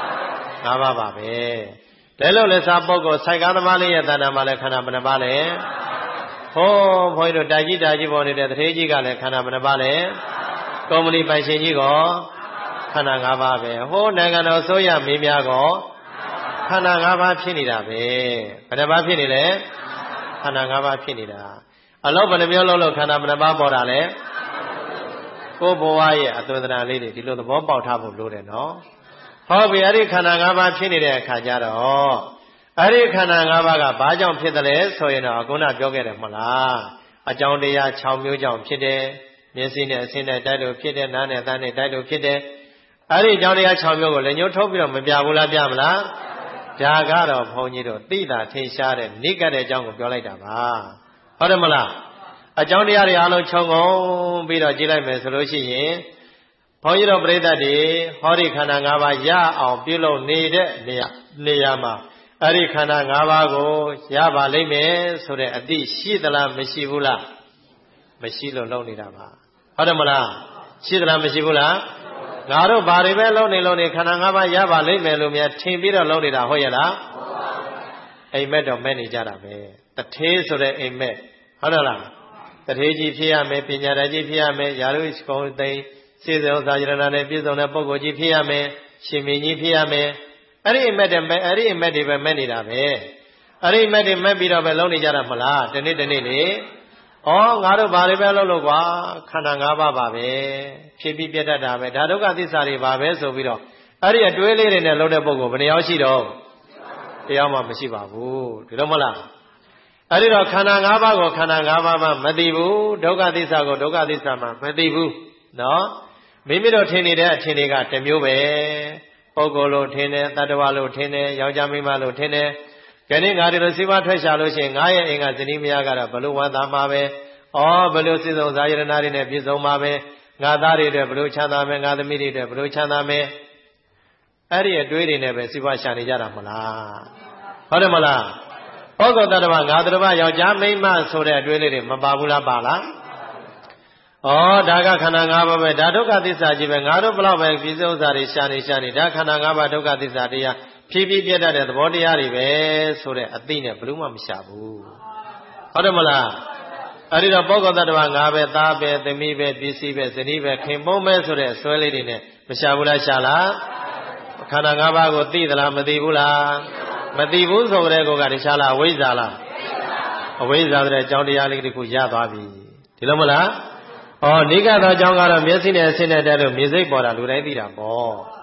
5ပါးပါပဲဒါလို့လဲစားပုဂ္ဂိုလ်စိုက်ကားသမားလေးရဲ့တဏ္ဍာမှာလဲခန္ဓာဘယ်နှပါလဲဟောဘုန်းကြီးတို့တာကြီးပေါ်နေတဲ့တထေးကြီးကလည်းခန္ဓာဘယ်နှပါလဲကုမ္ပဏီပိုင်ရှင်ကြီးကခန္ဓာ5ပါးပဲဟောနိုင်ငံတော်ဆိုရမင်းများကခန္ဓာ5ပါးဖြစ်နေတာပဲဘယ်နှပါးဖြစ်နေလဲခန္ဓာ5ပါးဖြစ်နေတာအလုံးဘယ်နှမျိုးလုံးခန္ဓာဘယ်နှပါးပေါ်တာလဲကိုယ်ဘဝရဲ့အသွင်သဏ္ဍာန်လေးတွေဒီလိုသဘောပေါက်ထားဖို့လိုတယ်နော်ဟောပြီအဲ့ဒီခန္ဓာ5ပါးဖြစ်နေတဲ့အခါကျတော့အဲ့ဒီခန္ဓာ5ပါးကဘာကြောင့်ဖြစ်တယ်လဲဆိုရင်တော့ခုနပြောခဲ့တယ်မလားအကြောင်းတရား6မျိုးကြောင့်ဖြစ်တယ်မျက်စိနဲ့အဆင်းနဲ့တိုက်လို့ဖြစ်တယ်နားနဲ့သံနဲ့တိုက်လို့ဖြစ်တယ်အဲ့ဒီအကြောင်းတရား6မျိုးကိုလည်းညှိုးထုတ်ပြီးတော့မပြဘူးလားပြမလားဒါကတော့ဘုန်းကြီးတို့သိတာထင်ရှားတဲ့နိကတဲ့အကြောင်းကိုပြောလိုက်တာပါဟုတ်တယ်မလားအကြောင်းတရားတွေအားလုံးခြုံငုံပြီးတော့ကြည့်လိုက်မယ်ဆိုလို့ရှိရင်ဘုန်းကြီးတို့ပြိဿတ်တွေဟောဒီခန္ဓာ5ပါးရအောင်ပြုလုပ်နေတဲ့နေရာမှာအဲ့ဒီခန္ဓာ5ပါးကိုရပါလိမ့်မယ်ဆိုတဲ့အသိရှိသလားမရှိဘူးလားမရှိလို့လုပ်နေတာပါဟုတ်တယ်မလားရှိသလားမရှိဘူးလားငါတို့ဘာတွေပဲလုပ်နေခန္ဓာ5ပါးရပါလိမ့်မယ်လို့များထင်ပြီးတော့လုပ်နေတာဟုတ်ရဲ့လားအိမ်မက်တော့မဲ့နေကြတာပဲတထေးဆိုတဲ့အိမ်မက်ဟုတ်တယ်လားတထေးကြီးဖြစ်ရမယ်ပညာတတ်ကြီးဖြစ်ရမယ်ယာရုကုံသိစေစုံစာရဏနဲ့ပြည့်စုံတဲ့ပုဂ္ဂိုလ်ကြီးဖြစ်ရမယ်ရှင်မင်းကြီးဖြစ်ရမယ်အဲ့ဒီအိမ်မက်တွေပဲမဲ့နေတာပဲအဲ့ဒီအိမ်မက်တွေမဲ့ပြီးတော့ပဲလုံးနေကြတာမလားဒီနေ့လေဩငါတို့ဘာတွေပဲလုပ်လို့ကွာခန္ဓာ5ပါးပါပဲဖြစ်ပြီးပြတ်တတ်တာပဲဒါဒုက္ခသစ္စာတွေပါပဲဆိုပြီးတော့အဲ့ဒီအတွေးလေးတွေနဲ့လုံးတဲ့ပုဂ္ဂိုလ်ဘယ်နှယောက်ရှိတော့တရားမှမရှိပါဘူးဒီလိုမလားအဲ့ဒီတော့ခန္ဓာ5ပါးကိုခန္ဓာ5ပါးမှမသိဘူးဒုက္ခသစ္စာကိုဒုက္ခသစ္စာမှမသိဘူးနော်မိမိတို့ထင်နေတဲ့အထင်တွေကတစ်မျိုးပဲပုဂ္ဂိုလ်လို့ထင်တယ်တ attva လို့ထင်တယ်ယောက်ျားမိန်းမလို့ထင်တယ်ခဏငါတို့စီးပွားထွက်ရှာလို့ရှိရင်ငါရဲ့အိမ်ကဇနီးမယားကတော့ဘလို့ဝမ်းသာမှာပဲဘလို့စိစုံဇာယရဏတွေနဲ့ပြည့်စုံမှာပဲငါသားတွေအတွက်ဘလို့ချမ်းသာမယ်ငါသမီးတွေအတွက်ဘလို့ချမ်းသာမယ်အဲ့ဒီအတွေးတွေနဲ့ပဲစီးပွားရှာနေကြတာမလားဟုတ်တယ်မလားပုဂ္ဂိုလ်တ attva ငါတ attva ယောက်ျားမိန်းမဆိုတဲ့အတွေးလေးတွေမပါဘူးလားပါလားဒါကခန္ဓာ5ပါးပဲဒါဒုက္ခသစ္စာကြီးပဲငါတို့ဘလောက်ပဲပြည့်စုံစာတွေရှာနေဒါခန္ဓာ5ပါးဒုက္ခသစ္စာတရားဖြည်းဖြည်းပြတ်တတ်တဲ့သဘောတရားတွေပဲဆိုတဲ့အသိနဲ့ဘယ်လို့မှမရှာဘူးဟုတ်တယ်မလားအဲ့ဒီတော့ပုဂ္ဂိုလ်တ attva ငါပဲသားပဲသမီးပဲပစ္စည်းပဲဇနီးပဲခင်ပွန်းပဲဆိုတဲ့ဆွဲလေးတွေနဲ့မရှာဘူးလားရှာလားခန္ဓာ5ပါးကိုသိသလားမသိဘူးလားမသိဘူးဆိုကြတဲ့ကောကတခြားလားအဝိဇ္ဇာလားအဝိဇ္ဇာဆိုတဲ့အကြောင်းတရားလေးတစ်ခုရသွားပြီဒီလိုမလားနိကသောအကြောင်းကတော့မျက်စိနဲ့အဆင်းနဲ့တက်လို့မြေစိတ်ပေါ်တာလူတိုင်းသိတာပေါ့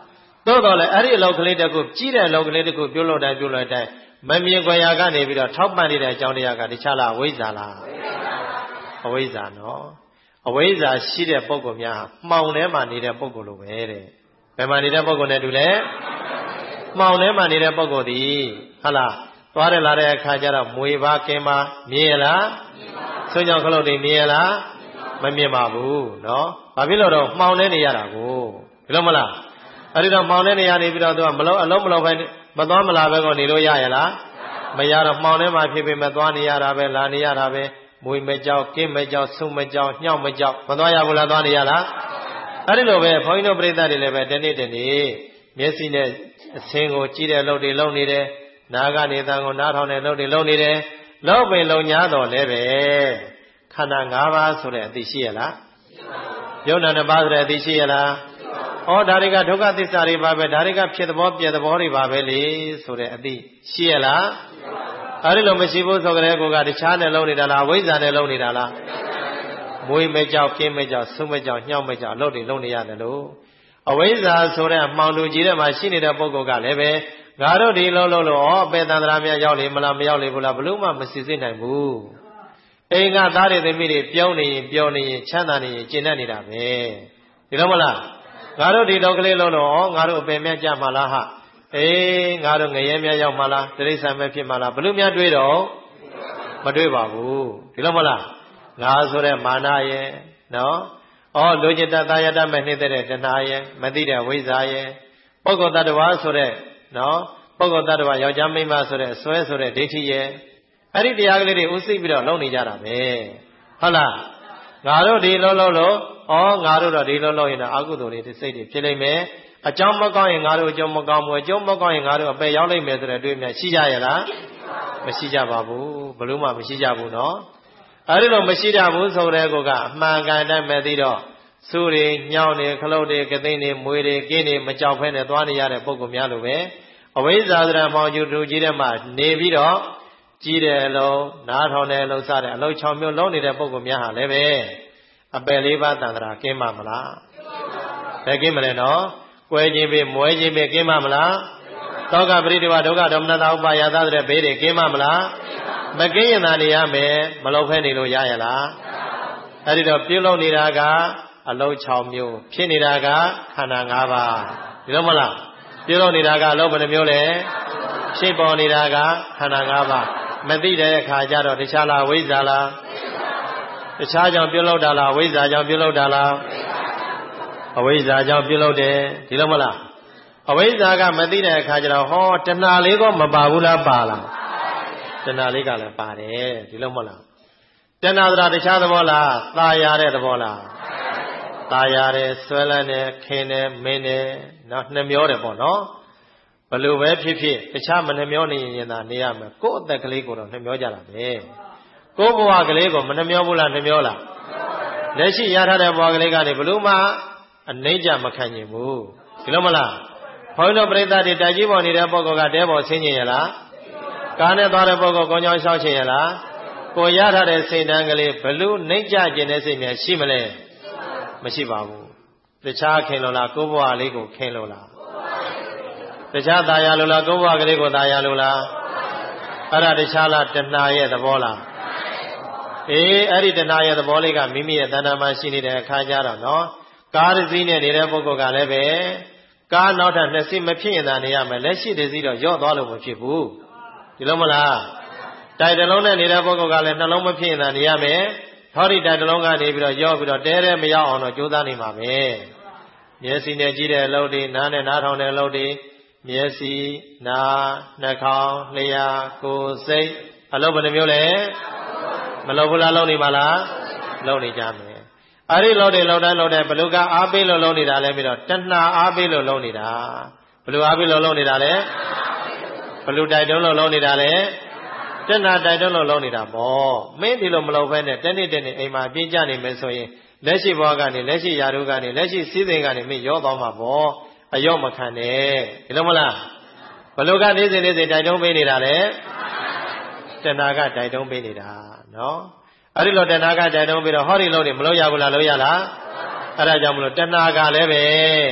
သို့တော်လည်းအဲ့ဒီအလောက်ကလေးတစ်ခုကြီးတဲ့အလောက်ကလေးတစ်ခုပြုလုပ်တိုင်းမမြင်ခွင့်ရကနေပြီးတော့ထောက်ပံ့နေတဲ့အကြောင်းတရားကတခြားလားအဝိဇ္ဇာလားအဝိဇ္ဇာနော်အဝိဇ္ဇာရှိတဲ့ပုဂ္ဂိုလ်များမှောင်ထဲမှာနေတဲ့ပုဂ္ဂိုလ်လိုပဲတဲ့ဘယ်မှာနေတဲ့ပုဂ္ဂိုလ်နဲ့တူလဲမှောင်ထဲမှာနေတဲ့ပုဂ္ဂိုလ်ဒီဟုတ်လားသွားတယ်လာတဲ့အခါကျတော့မွေပါကင်းပါမြင်ရလားဆွကြောင့်ခလုတ်တွေမြင်ရလားမမြင်ပါဘူးနော်ဘာဖြစ်လို့တော့မှောင်ထဲနေရတာကိုဒီလိုမလားအဲ့ဒီတော့မှောင်ထဲနေရနေပြီးတော့သူကမလုံးအလုံးမလုံးပဲမသွားမလာပဲကိုနေလို့ရရလားမရတော့မှောင်ထဲမှာဖြစ်ပြီးမသွားနေရတာပဲလာနေရတာပဲမွေမကြောက်ကင်းမကြောက်ဆုံမကြောက်ညှောက်မကြောက်မသွားရဘူးလားသွားနေရလားအဲ့ဒီလိုပဲဘုန်းကြီးတို့ပြိဿတွေလည်းပဲတနေ့မျက်စိနဲ့အစင်းကိုကြည့်တဲ့လုပ်တွေလုပ်နေတယ်နားကနေတန်ကိုနားထောင်တဲ့လုပ်တွေလုပ်နေတယ်လုပ်ပင်လုံညာတော်လည်းပဲခန္ဓာ၅ပါးဆိုတဲ့အသိရှိရလားယုံနာနှစ်ပါးဆိုတဲ့အသိရှိရလားဩဒါတွေကဒုက္ခသစ္စာတွေပါပဲဒါတွေကဖြစ်သဘောပြည့်သဘောတွေပါပဲလေဆိုတဲ့အသိရှိရလားအဲ့ဒီလိုမရှိဘူးဆိုကြတဲ့ကိုကတခြားနဲ့လုံးနေတာလားဝိဇ္ဇာနဲ့လုံးနေတာလားမွေမကြောက်ကင်းမကြောက်ဆုံမကြောက်ညှောက်မကြောက်အလုပ်တွေလုံးနေရတယ်လို့အဝိဇ္ဇာဆိုတဲ့မှောင်လူကြီးထဲမှာရှိနေတဲ့ပုဂ္ဂိုလ်ကလည်းပဲငါတို့ဒီလုံးလို့ဩအပေတန္တရာများရောက်လေမလားမရောက်လေဘူးလားဘလို့မှမစစ်စစ်နိုင်ဘူးအိမ်ကသားတွေသမီးတွေပြောင်းနေရင်ချမ်းသာနေရင်ကျင့်တတ်နေတာပဲဒီလိုမလားငါတို့ဒီတော့ကလေးလုံးလို့ဩငါတို့အပင်မြတ်ကြမှာလားဟာအေးငါတို့ငရဲမြတ်ရောက်မှာလားတိရစ္ဆာန်ပဲဖြစ်မှာလားဘလို့များတွေးတော့မတွေးပါဘူးဒီလိုမလားငါဆိုတဲ့မာနရဲ့နော်ဩလူจิตတသာယတမဲ့နှိမ့်တဲ့တဏှာရဲ့မသိတဲ့ဝိဇ္ဇာရဲ့ပုဂ္ဂိုလ်တ attva ဆိုတဲ့နော်ပုဂ္ဂိုလ်တ attva ယောက်ျားမိန်းမဆိုတဲ့ဆွဲဆိုတဲ့ဒိဋ္ဌိရဲ့အဲ့ဒီတရားကလေးတွေဥသိပြီးတော့လုံနေကြတာပဲဟုတ်လားငါတို့ဒီလုံးလို့ငါတို့တော့ဒီလုံးရင်တော့အကုသိုလ်တွေစိတ်တွေဖြစ်လိမ့်မယ်အကြောင်းမကောင်းရင်ငါတို့အကျိုးမကောင်းဘူးအကျိုးမကောင်းရင်ငါတို့အပယ်ရောက်လိမ့်မယ်ဆိုတဲ့အတွေ့အမြင်ရှိကြရဲ့လားမရှိကြပါဘူးဘလို့မှမရှိကြဘူးနော်အဲ့ဒီလိုမရှိကြဘူးဆိုတဲ့ကောကအမှန်ကန်တတ်မဲ့ပြီးတော့စူတွေညောင်းတွေခလုတ်တွေကသိန်းတွေမွေတွေကင်းတွေမကြောက်ဖဲနဲ့သွားနေရတဲ့ပုဂ္ဂိုလ်များလိုပဲအဝိဇ္ဇာသရမောင်ကျူတူကြီးတဲ့မှာနေပြီးတော့ကြီးတဲ့အလုံးနားထောင်တဲ့အလုံးစတဲ့အလုံး6မျိုးလုံးနေတဲ့ပုဂ္ဂိုလ်များဟာလည်းပဲအပယ်လေးပါးတန်ត្រာကင်းပါမလားဘယ်ကင်းမလဲနော်ကွဲခြင်းပဲမွဲခြင်းပဲကင်းပါမလားသောကပရိဒီဝဒုက္ခဒေါမနတာဥပါယသတဲ့ဘေးတွေကင်းပါမလားမကင်းရင်သာနေရမယ်မလုံဖဲနေလို့ရရလားအဲ့ဒီတော့ပြုလုပ်နေတာကအလုံး6မျိုးဖြစ်နေတာကခန္ဓာ5ပါးဒီလိုမလားပြုလုပ်နေတာကအလုံးဘယ်နှမျိုးလဲဖြစ်ပေါ်နေတာကခန္ဓာ5ပါးမသိတဲ့အခါကျတော့တခြားလားဝိဇ္ဇာလားတခြားကြောင့်ပြုလုပ်တာလားဝိဇ္ဇာကြောင့်ပြုလုပ်တာလားအဝိဇ္ဇာကြောင့်ပြုလုပ်တယ်ဒီလိုမလားအဝိဇ္ဇာကမသိတဲ့အခါကျတော့ဟောတဏှာလေးก็မပါဘူးလားပါလားတဏှာလေးကလည်းပါတယ်ဒီလိုမဟုတ်လားတဏှာဆိုတာတခြားသဘောလားသာယာတဲ့သဘောလားသာယာတယ်ဆွဲလန်းတယ်ခင်းတယ်မင်းတယ်နော်နှမျောတယ်ပေါ့နော်ဘလို့ပဲဖြစ်ဖြစ်တခြားမနှမျောနေရင်သာနေရမယ်ကိုယ့်အသက်ကလေးကိုတော့နှမျောကြတာပဲကိုယ့်ဘဝကလေးကိုမနှမျောဘူးလားနှမျောလားလက်ရှိရထားတဲ့ဘဝကလေးကနေဘလို့မှအနှိမ့်ကြမခံနိုင်ဘူးဒီလိုမလားဘုန်းတော်ပရိသတ်တွေတိုက်ကြီးပေါ်နေတဲ့ပုဂ္ဂိုလ်ကတဲပေါ်ဆင်းကျင်ရလားကားနဲ့သွားတဲ့ပုဂ္ဂိုလ်ကောင်းကြောင်းရှောက်ချင်ရလားကိုရထားတဲ့စိတ်တန်းကလေးဘလို့နှိမ့်ကြခြင်းတဲ့စိတ်များရှိမလဲမရှိပါဘူးတခြားခင်လို့လားကိုယ့်ဘဝလေးကိုခင်လို့လားတခြားตายရလို့လားကိုယ့်ဘဝကလေးကိုตายရလို့လားအဲ့ဒါတခြားလားတဏှာရဲ့သဘောလားအေးအဲ့ဒီတဏှာရဲ့သဘောလေးကမိမိရဲ့တဏ္ဍာမှာရှိနေတဲ့အခါကျတော့နော်ကားတစ်စီးနဲ့နေတဲ့ပုဂ္ဂိုလ်ကလည်းပဲကားနောက်ထပ်2စီးမဖြစ်ရင်သာနေရမယ်လက်ရှိတစ်စီးတော့ရော့သွားလို့မဖြစ်ဘူးဒီလိုမလားတိုက်တစ်လုံးနဲ့နေတဲ့ပုဂ္ဂိုလ်ကလည်းနှလုံးမဖြစ်ရင်သာနေရမယ်ဟောဒီတိုက်တစ်လုံးကနေပြီးတော့ရော့ပြီးတော့တဲမရောက်အောင်တော့ကြိုးစားနေမှာပဲမျက်စိနဲ့ကြည့်တဲ့အလုပ်တွေနားနဲ့နားထောင်တဲ့အလုပ်တွေမျက်စိနားနှာခေါင်းလျှာကိုယ်စိတ်အလုပ်ဘယ်နှမျိုးလဲမလုပ်ဘူးလားလုပ်နေပါလားလုပ်နေကြမယ်အဲ့ဒီလုပ်တယ်ဘလူကအားပေးလို့လုပ်နေတာလဲပြီးတော့တဏှာအားပေးလို့လုပ်နေတာဘလူအားပေးလို့လုပ်နေတာလဲဘလူတိုက်တုံးလို့လုပ်နေတာလဲတဏှာတိုက်တုံးလို့လုပ်နေတာပေါ့မင်းဒီလိုမလုပ်ဘဲနဲ့တနေ့အိမ်မှာပြင်းကြနေမယ်ဆိုရင်လက်ရှိဘဝကနေလက်ရှိယာရုကနေလက်ရှိစည်းစိမ်ကနေမင်းရောသွားမှာပေါ့အယော့မခံနဲ့ဒီလိုမလားဘလူကနေ့စဉ်တိုက်တုံးပေးနေတာလဲတဏှာကတိုက်တုံးပေးနေတာနော်အဲ့ဒီလိုတဏှာကတိုက်တုံးပြီးတော့ဟောဒီလုံးတွေမလုပ်ရဘူးလားလုပ်ရလားအဲ့ဒါကြောင့်မလို့တဏှာကလည်းပဲ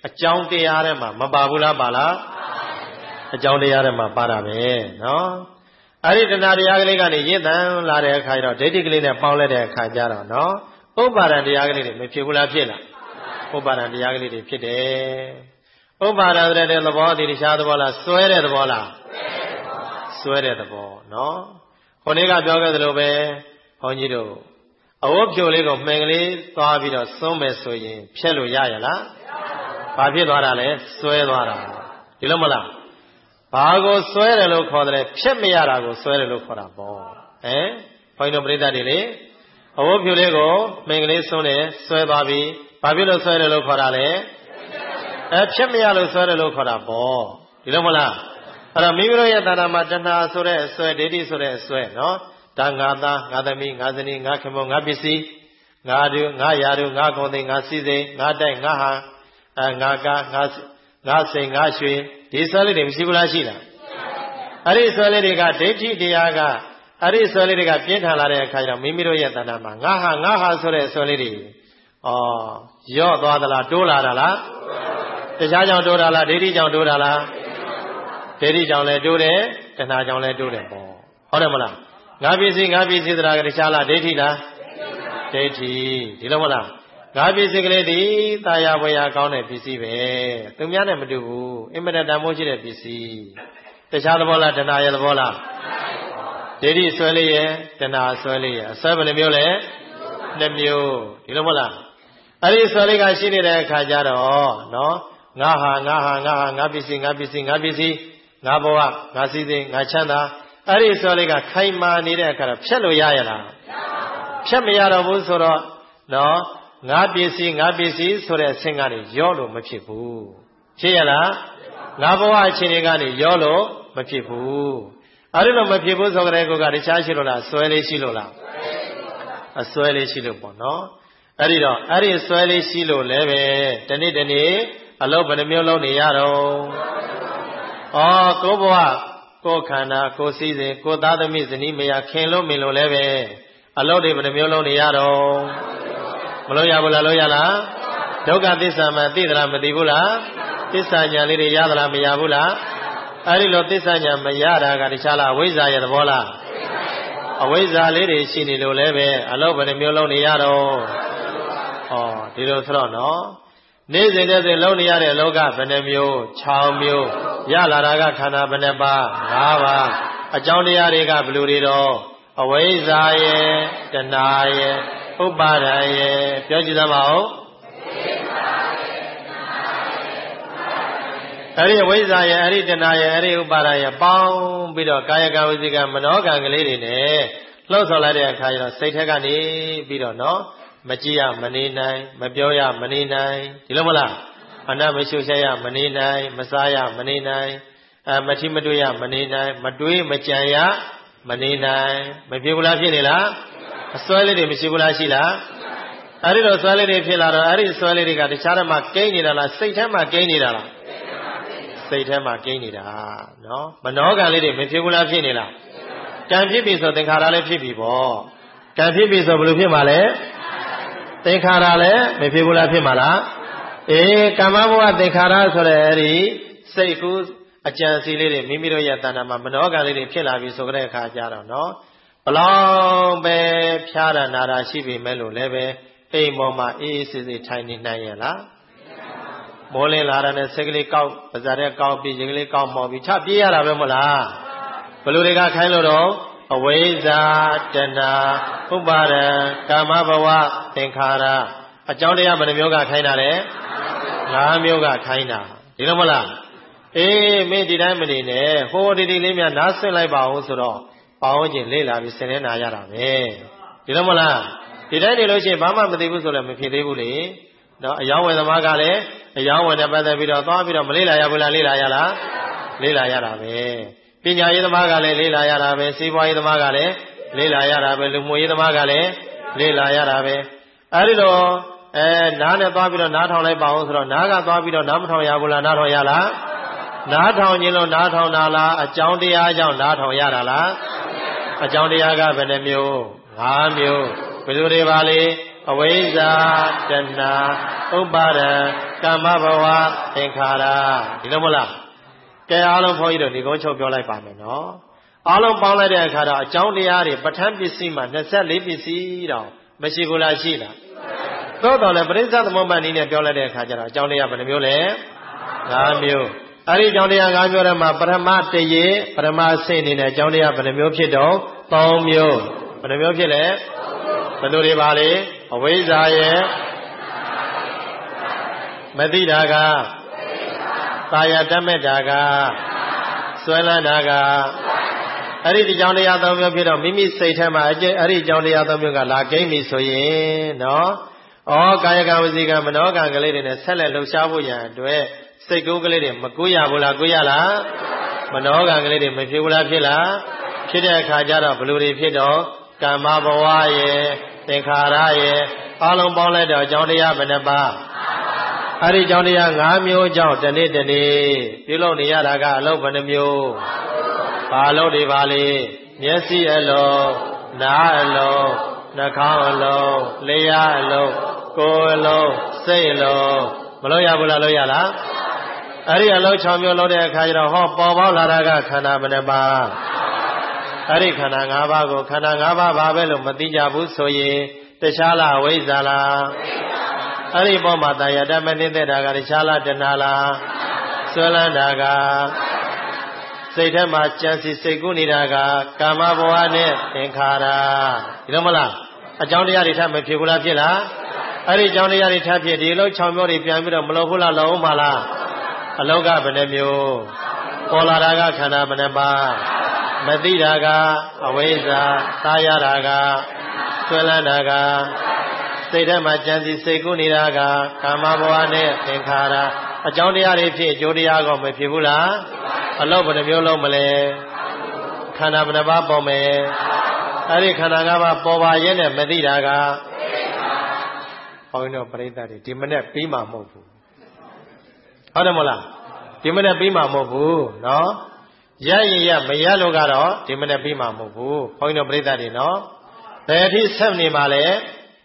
အကြောင်းတရားထဲမှာမပါဘူးလားပါလားအကြောင်းတရားထဲမှာပါတာပဲနော်အဲ့ဒီတဏှာတရားကလေးကနေရင့်တန်လာတဲ့အခါကျတော့ဒိဋ္ဌိကလေးနဲ့ပေါင်းလိုက်တဲ့အခါကျတော့နော်ဥပါဒံတရားကလေးတွေမဖြစ်ဘူးလားဖြစ်လားဥပါဒံတရားကလေးတွေဖြစ်တယ်ဥပါဒံဆိုတဲ့သဘောဒီတခြားသဘောလားစွဲတဲ့သဘောလားစွဲတဲ့သဘောနော်ခொနည်းကပြောခဲ့သလိုပဲဘုန်းကြီးတို့အဝတ်ဖြိုလေးကိုမှင်ကလေးသွားပြီးတော့သုံးမယ်ဆိုရင်ဖြက်လို့ရရလားဘာဖြစ်သွားတာလဲစွဲသွားတာဒီလိုမလားဘာကိုစွဲတယ်လို့ခေါ်တယ်ဖြက်မရတာကိုစွဲတယ်လို့ခေါ်တာပေါ့ဘုန်းကြီးတို့ပြိဿတွေလေအဝတ်ဖြိုလေးကိုမှင်ကလေးသုံးတယ်စွဲသွားပြီးဘာဖြစ်လို့စွဲတယ်လို့ခေါ်တာလဲဖြက်မရလို့စွဲတယ်လို့ခေါ်တာပေါ့ဒီလိုမလားအဲ့တော့မိမိတို့ရဲ့တဏ္ဍာမှာတဏှာဆိုတဲ့အစွဲဒိဋ္ဌိဆိုတဲ့အစွဲနော်ဒါငါသားငါသမီးငါဇနီးငါခင်မောငါပစ္စည်းငါတို့ငါရာတို့ငါကုန်သိငါစည်းစိမ်ငါတိုက်ငါဟာငါကားငါစိန်ငါရွှေဒီစွဲလေးတွေမရှိဘူးလားရှိလားအဲ့ဒီစွဲလေးတွေကဒိဋ္ဌိတရားကအဲ့ဒီစွဲလေးတွေကပြင်းထန်လာတဲ့အခါကျတော့မိမိတို့ရဲ့တဏ္ဍာမှာငါဟာဆိုတဲ့စွဲလေးတွေရော့သွားသလားတိုးလာတာလားတရားကြောင့်တိုးတာလားဒိဋ္ဌိကြောင့်တိုးတာလားဒိဋ္ဌိကြောင့်လည်းတိုးတယ်တဏှာကြောင့်လည်းတိုးတယ်ပေါ့ဟုတ်တယ်မလားငါပစ္စည်းသရာကတရားလားဒိဋ္ဌိလားဒိဋ္ဌိဒီလိုမလားငါပစ္စည်းကလေးဒီတာယာဝေယာကောင်းတဲ့ပစ္စည်းပဲသူများနဲ့မတူဘူးအင်မတန်တန်ဖိုးရှိတဲ့ပစ္စည်းတခြားသဘောလားတဏှာရဲ့သဘောလားဒိဋ္ဌိဆွဲလေးရဲ့တဏှာဆွဲလေးရဲ့အဆွဲဘယ်နှမျိုးလဲ2မျိုးဒီလိုမလားအဲ့ဒီဆွဲလေးကရှိနေတဲ့အခါကျတော့နော်ငါပစ္စည်းငါဘဝငါစည်းစိမ်ငါချမ်းသာအဲ့ဒီဆွဲလေးကခိုင်မာနေတဲ့အခါတော့ဖြတ်လို့ရရလားဖြတ်မရတော့ဘူးဆိုတော့နော်ငါပစ္စည်းဆိုတဲ့အဆင့်ကနေရောလို့မဖြစ်ဘူးဖြစ်ရလားငါဘဝအခြေအနေကနေရောလို့မဖြစ်ဘူးအဲ့ဒီလိုမဖြစ်ဘူးဆိုကြတဲ့ကောကတခြားရှိလို့လားဆွဲလေးရှိလို့လားအဆွဲလေးရှိလို့ပေါ့နော်အဲ့ဒီတော့အဲ့ဒီဆွဲလေးရှိလို့လည်းပဲတနေ့အလုပ်ဘယ်နှမျိုးလုံးနေရတော့ကိုဘဝကိုခန္ဓာကိုစည်းစိမ်ကိုသားသမီးဇနီးမယားခင်လို့မင်လို့လည်းပဲအလုပ်တွေဘယ်နှမျိုးလုံးနေရတော့မလို့ရဘူးလားလို့ရလားဒုက္ခသစ္စာမှသိသလားမသိဘူးလားသစ္စာညာလေးတွေရသလားမရဘူးလားအဲ့ဒီလိုသစ္စာညာမရတာကတခြားလားအဝိဇ္ဇာရဲ့သဘောလားအဝိဇ္ဇာလေးတွေရှိနေလို့လည်းပဲအလုပ်ဘယ်နှမျိုးလုံးနေရတော့ဒီလိုဆိုတော့နော်နေ့စဉ်လုံးနေရတဲ့လောကဘယ်နှမျိုး6မျိုးရလာတာကခန္ဓာဘယ်နှပါး5ပါးအကြောင်းတရားတွေကဘယ်လိုတွေတော့အဝိဇ္ဇာရဲ့တဏှာရဲ့ဥပါဒံရဲ့ပြောကြည့်သမောအဲ့ဒီအဝိဇ္ဇာရဲ့အဲ့ဒီတဏှာရဲ့အဲ့ဒီဥပါဒံရဲ့ပေါင်းပြီးတော့ကာယကဝစီကမနောကံကလေးတွေနဲ့လှုပ်ဆော်လိုက်တဲ့အခါကျတော့စိတ်ထက်ကနေပြီးတော့နော်မကြည့်ရမနေနိုင်မပြောရမနေနိုင်ဒီလိုမလားအနမရှုရှားရမနေနိုင်မစားရမနေနိုင်မထိမတွေ့ရမနေနိုင်မတွေးမကြံရမနေနိုင်မဖြစ်ဘူးလားဖြစ်နေလားအစွဲလေးတွေမရှိဘူးလားရှိလားအဲ့ဒီတော့စွဲလေးတွေဖြစ်လာတော့အဲ့ဒီစွဲလေးတွေကတခြားထဲမှာကိန်းနေတာလားစိတ်ထဲမှာကိန်းနေတာလားစိတ်ထဲမှာကိန်းနေတာနော်မနောကံလေးတွေမဖြစ်ဘူးလားဖြစ်နေလားကံဖြစ်ပြီဆိုသင်္ခါရလည်းဖြစ်ပြီပေါ့ကံဖြစ်ပြီဆိုဘယ်လိုဖြစ်မှာလဲသင်္ခါရလည်းမဖြစ်ဘူးလားဖြစ်မှာလားကာမဘဝသင်္ခါရဆိုတဲ့အဲ့ဒီစိတ်ကူးအကြံစီလေးတွေမိမိတို့ရဲ့တဏ္ဍာမှာမနောကံလေးတွေဖြစ်လာပြီဆိုတဲ့အခါကျတော့နော်ဘလောင်ပဲဖြားတာနာတာရှိပြီမဲ့လို့လည်းပဲအိမ်ပေါ်မှာအေးအေးဆေးဆေးထိုင်နေနိုင်ရဲ့လားမိုးလင်းလာတဲ့စိတ်ကလေးကောက်ပါးစပ်ထဲကောက်ပြီးရင်ကလေးကောက်မော်ပြီးချပြေးရတာပဲမဟုတ်လားဘယ်လိုတွေကခိုင်းလို့တော့အဝိဇ္ဇာတဏှာဥပါဒံကာမဘဝသင်္ခါရအကြောင်းတရားဘယ်နှမျိုးကခိုင်းတာလဲ5မျိုးကခိုင်းတာဒီလိုမလားမင်းဒီတိုင်းမနေနဲ့ဟိုဒီလေးများနားဆွင့်လိုက်ပါဦးဆိုတော့ပေါင်းချင်းလေးလာပြီးဆင်းနေနာရတာပဲဒီလိုမလားဒီတိုင်းနေလို့ရှိရင်ဘာမှမသိဘူးဆိုလည်းမဖြစ်သေးဘူးလေနော်အယောင်းဝယ်သမားကလည်းအယောင်းဝယ်တဲ့ပတ်သက်ပြီးတော့သွားပြီးတော့မလေးလာရဘူးလားလေးလာရလားလေးလာရတာပဲပညာရေးသမားကလည်းလေးလာရတာပဲစီးပွားရေးသမားကလည်းလေးလာရတာပဲလူမှုရေးသမားကလည်းလေးလာရတာပဲအဲဒီတော့နားနဲ့သွားပြီးတော့နားထောင်လိုက်ပါဦးဆိုတော့နားကသွားပြီးတော့နားမထောင်ရဘူးလားနားထောင်ရလားနားထောင်ခြင်းလို့နားထောင်တာလားအကြောင်းတရားကြောင့်နားထောင်ရတာလားအကြောင်းတရားကဘယ်နှမျိုး5မျိုးဘယ်လိုတွေပါလဲအဝိဇ္ဇာတဏှာဥပါဒံကာမဘဝသင်္ခါရဒီလိုမလားကဲအားလုံးဘုန်းကြီးတို့ဒီကုန်းချုပ်ပြောလိုက်ပါမယ်နော်အားလုံးပေါင်းလိုက်တဲ့အခါတော့အကြောင်းတရားတွေပဋ္ဌာန်းပစ္စည်းမှာ24ပစ္စည်းတော့မရှိဘူးလားရှိလားသို့တော်လည်းပရိစ္ဆေသမုပ္ပါဒ်နည်းနဲ့ပြောလိုက်တဲ့အခါကျတော့အကြောင်းတရားဘယ်နှမျိုးလဲ5မျိုးအဲ့ဒီအကြောင်းတရား5မျိုးထဲမှာပထမတရေပထမစိတ်အနေနဲ့အကြောင်းတရားဘယ်နှမျိုးဖြစ်တော့3မျိုးဘယ်နှမျိုးဖြစ်လဲဘယ်လိုတွေပါလဲအဝိဇ္ဇာရဲ့မသိတာကသာယာတတ်မဲ့တာကဆွဲလန်းတာကအဲ့ဒီဒီကြောင့်တရား3မျိုးဖြစ်တော့မိမိစိတ်ထဲမှာအဲ့ဒီအကြောင်းတရား3မျိုးကလာကိမ့်ပြီဆိုရင်နော်ဩကာယကံဝစီကံမနောကံကလေးတွေနဲ့ဆက်လက်လှုပ်ရှားဖို့ရန်အတွက်စိတ်ကူးကလေးတွေမကူးရဘူးလားကူးရလားမနောကံကလေးတွေမဖြစ်ဘူးလားဖြစ်လားဖြစ်တဲ့အခါကျတော့ဘယ်လိုတွေဖြစ်တော့ကာမဘဝရဲ့သင်္ခါရရဲ့အလုံးပေါင်းလိုက်တော့အကြောင်းတရားဘယ်နှပါအဲ့ဒီအကြောင်းတရား5မျိုးကြောင့်တနေ့တနေ့ပြုလုပ်နေရတာကအလုပ်ဘယ်နှမျိုးဘာအလုပ်တွေပါလဲမျက်စိအလုပ်နားအလုပ်နှာခေါင်းအလုပ်လျှာအလုပ်ကိုယ်အလုပ်စိတ်အလုပ်မလုပ်ရဘူးလားလုပ်ရလားအဲ့ဒီအလုပ်6မျိုးလုပ်တဲ့အခါကျတော့ဟောပေါ်ပေါက်လာတာကခန္ဓာဘယ်နှပါအဲ့ဒီခန္ဓာ5ပါးကိုခန္ဓာ5ပါးဘာပဲလို့မသိကြဘူးဆိုရင်တခြားလားဝိဇ္ဇာလားအဲ့ဒီပေါ်မှာတာယာတမနေတဲ့တာကတခြားလားတဏှာလားဆွဲလန်းတာကစိတ်ထဲမှာကြံစီစိတ်ကူးနေတာကကာမဘဝနဲ့သင်္ခါရဒီလိုမလားအကြောင်းတရားတွေထပ်မဖြစ်ဘူးလားဖြစ်လားအဲ့ဒီအကြောင်းတရားတွေထပ်ဖြစ်ဒီလို6မျိုးတွေပြန်ပြီးတော့မလုပ်ဘူးလားလုပ်အောင်မလားအလောကဘယ်နှမျိုးပေါ်လာတာကခန္ဓာဘယ်နှပါမသိတာကအဝိဇ္ဇာသာယာတာကဆွဲလန်းတာကစိတ်ထဲမှာကြံစီစိတ်ကူးနေတာကကာမဘဝနဲ့သင်္ခါရအကြောင်းတရားတွေဖြစ်အကျိုးတရားကောမဖြစ်ဘူးလားအလောဘယ်နှမျိုးလုံးမလဲခန္ဓာဘယ်နှပါပေါ်မယ်အဲ့ဒီခန္ဓာ၅ပါးပေါ်ပါရဲ့နဲ့မသိတာကဘုန်းကြီးတို့ပြိဿတွေဒီမနေ့ပြီးမှမဟုတ်ဘူးဟုတ်တယ်မလားဒီမနေ့ပြီးမှမဟုတ်ဘူးနော်ရရင်ရမရလို့ကတော့ဒီမနေ့ပြီးမှမဟုတ်ဘူးဘုန်းကြီးတို့ပြိဿတွေနော်ဘယ်အထိဆက်နေမှလဲ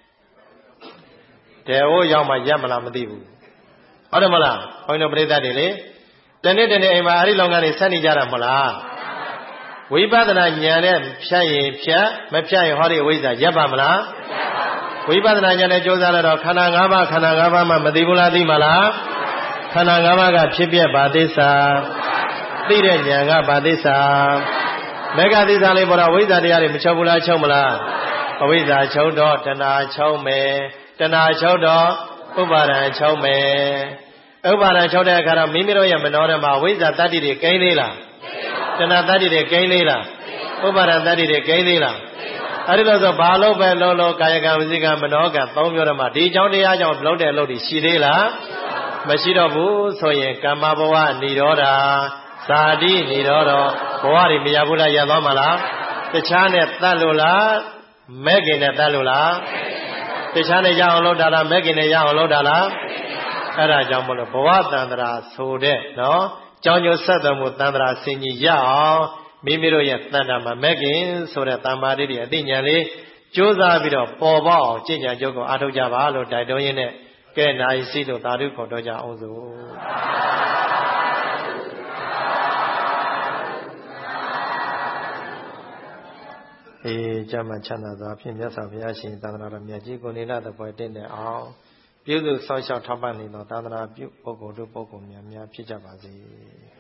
တဲ့ဟိုရောက်မှရက်မလားမသိဘူးဟုတ်တယ်မလားဘုန်းကြီးတို့ပြိဿတွေလေတနေ့အိမ်မှာအဲ့ဒီလောင်ကနေဆက်နေကြတာမလားဝိပဿနာဉာဏ်နဲ့ဖြတ်ရင်ဖြတ်မဖြတ်ရင်ဟောဒီအဝိဇ္ဇာရပ်ပါမလားဝိပဿနာဉာဏ်နဲ့ကြိုးစားရတော့ခန္ဓာ၅ပါးမှမသိဘူးလားသိမလားခန္ဓာ၅ပါးကဖြစ်ပြဘာသစ္စာသိတဲ့ဉာဏ်ကဘာသစ္စာမေဃသစ္စာလေးပေါ်တော့ဝိဇ္ဇာတရားတွေမချုပ်ဘူးလားချုပ်မလားအဝိဇ္ဇာချုပ်တော့တဏှာချုပ်မယ်တဏှာချုပ်တော့ဥပါဒံချုပ်မယ်ဥပါဒံချုပ်တဲ့အခါတော့မိမိတို့ရဲ့မနောထဲမှာဝိဇ္ဇာတတ္တိတွေကိန်းသေးလားတဏှာတတ္တိတွေကိန်းသေးလားဥပါဒံတတ္တိတွေကိန်းသေးလားအဲ့ဒီလိုဆိုဘာလို့ပဲလုံးကာယကံဝစီကံမနောကံ3မျိုးထဲမှာဒီကြောင့်တရားကြောင့်လုံးတဲ့အလုပ်တွေရှိသေးလားမရှိတော့ဘူးဆိုရင်ကမ္မဘဝនិရောဓဇာတိនិရောဓဘဝတွေမရဘူးလားရသွားမှာလားတခြားနဲ့တတ်လို့လားမဲ့ခင်နဲ့တတ်လို့လားတခြားနဲ့ရအောင်လုပ်တာလားမဲ့ခင်နဲ့ရအောင်လုပ်တာလားအဲ့ဒါကြောင့်မလို့ဘဝတန္တရာဆိုတဲ့နော်ကြောင်းကျိုးဆက်သွယ်မှုတန္တရာဆင်ကြီးရအောင်မိမိတို့ရဲ့တဏ္ဍာမှာမဲ့ခင်ဆိုတဲ့တမ္မာတိတွေအသိဉာဏ်လေးကြိုးစားပြီးတော့ပေါ်ပေါက်အောင်ကျင့်ကြံကြုတ်ကိုအားထုတ်ကြပါလို့တိုက်တွန်းရင်းနဲ့ကဲနိုင်စီလို့သာဓုခေါ်တော့ကြအောင်စို့ကျမ်းမှချမ်းသာစွာဖြင့်မြတ်စွာဘုရားရှင်သာသနာတော်မြတ်ကြီးကိုနေလာတဲ့ဘွယ်တင့်တဲ့အောင်ပြုစုဆောက်ရှောက်ထောက်ပံ့နေသောသာသနာပြုပုဂ္ဂိုလ်တို့ပုဂ္ဂိုလ်များဖြစ်ကြပါစေ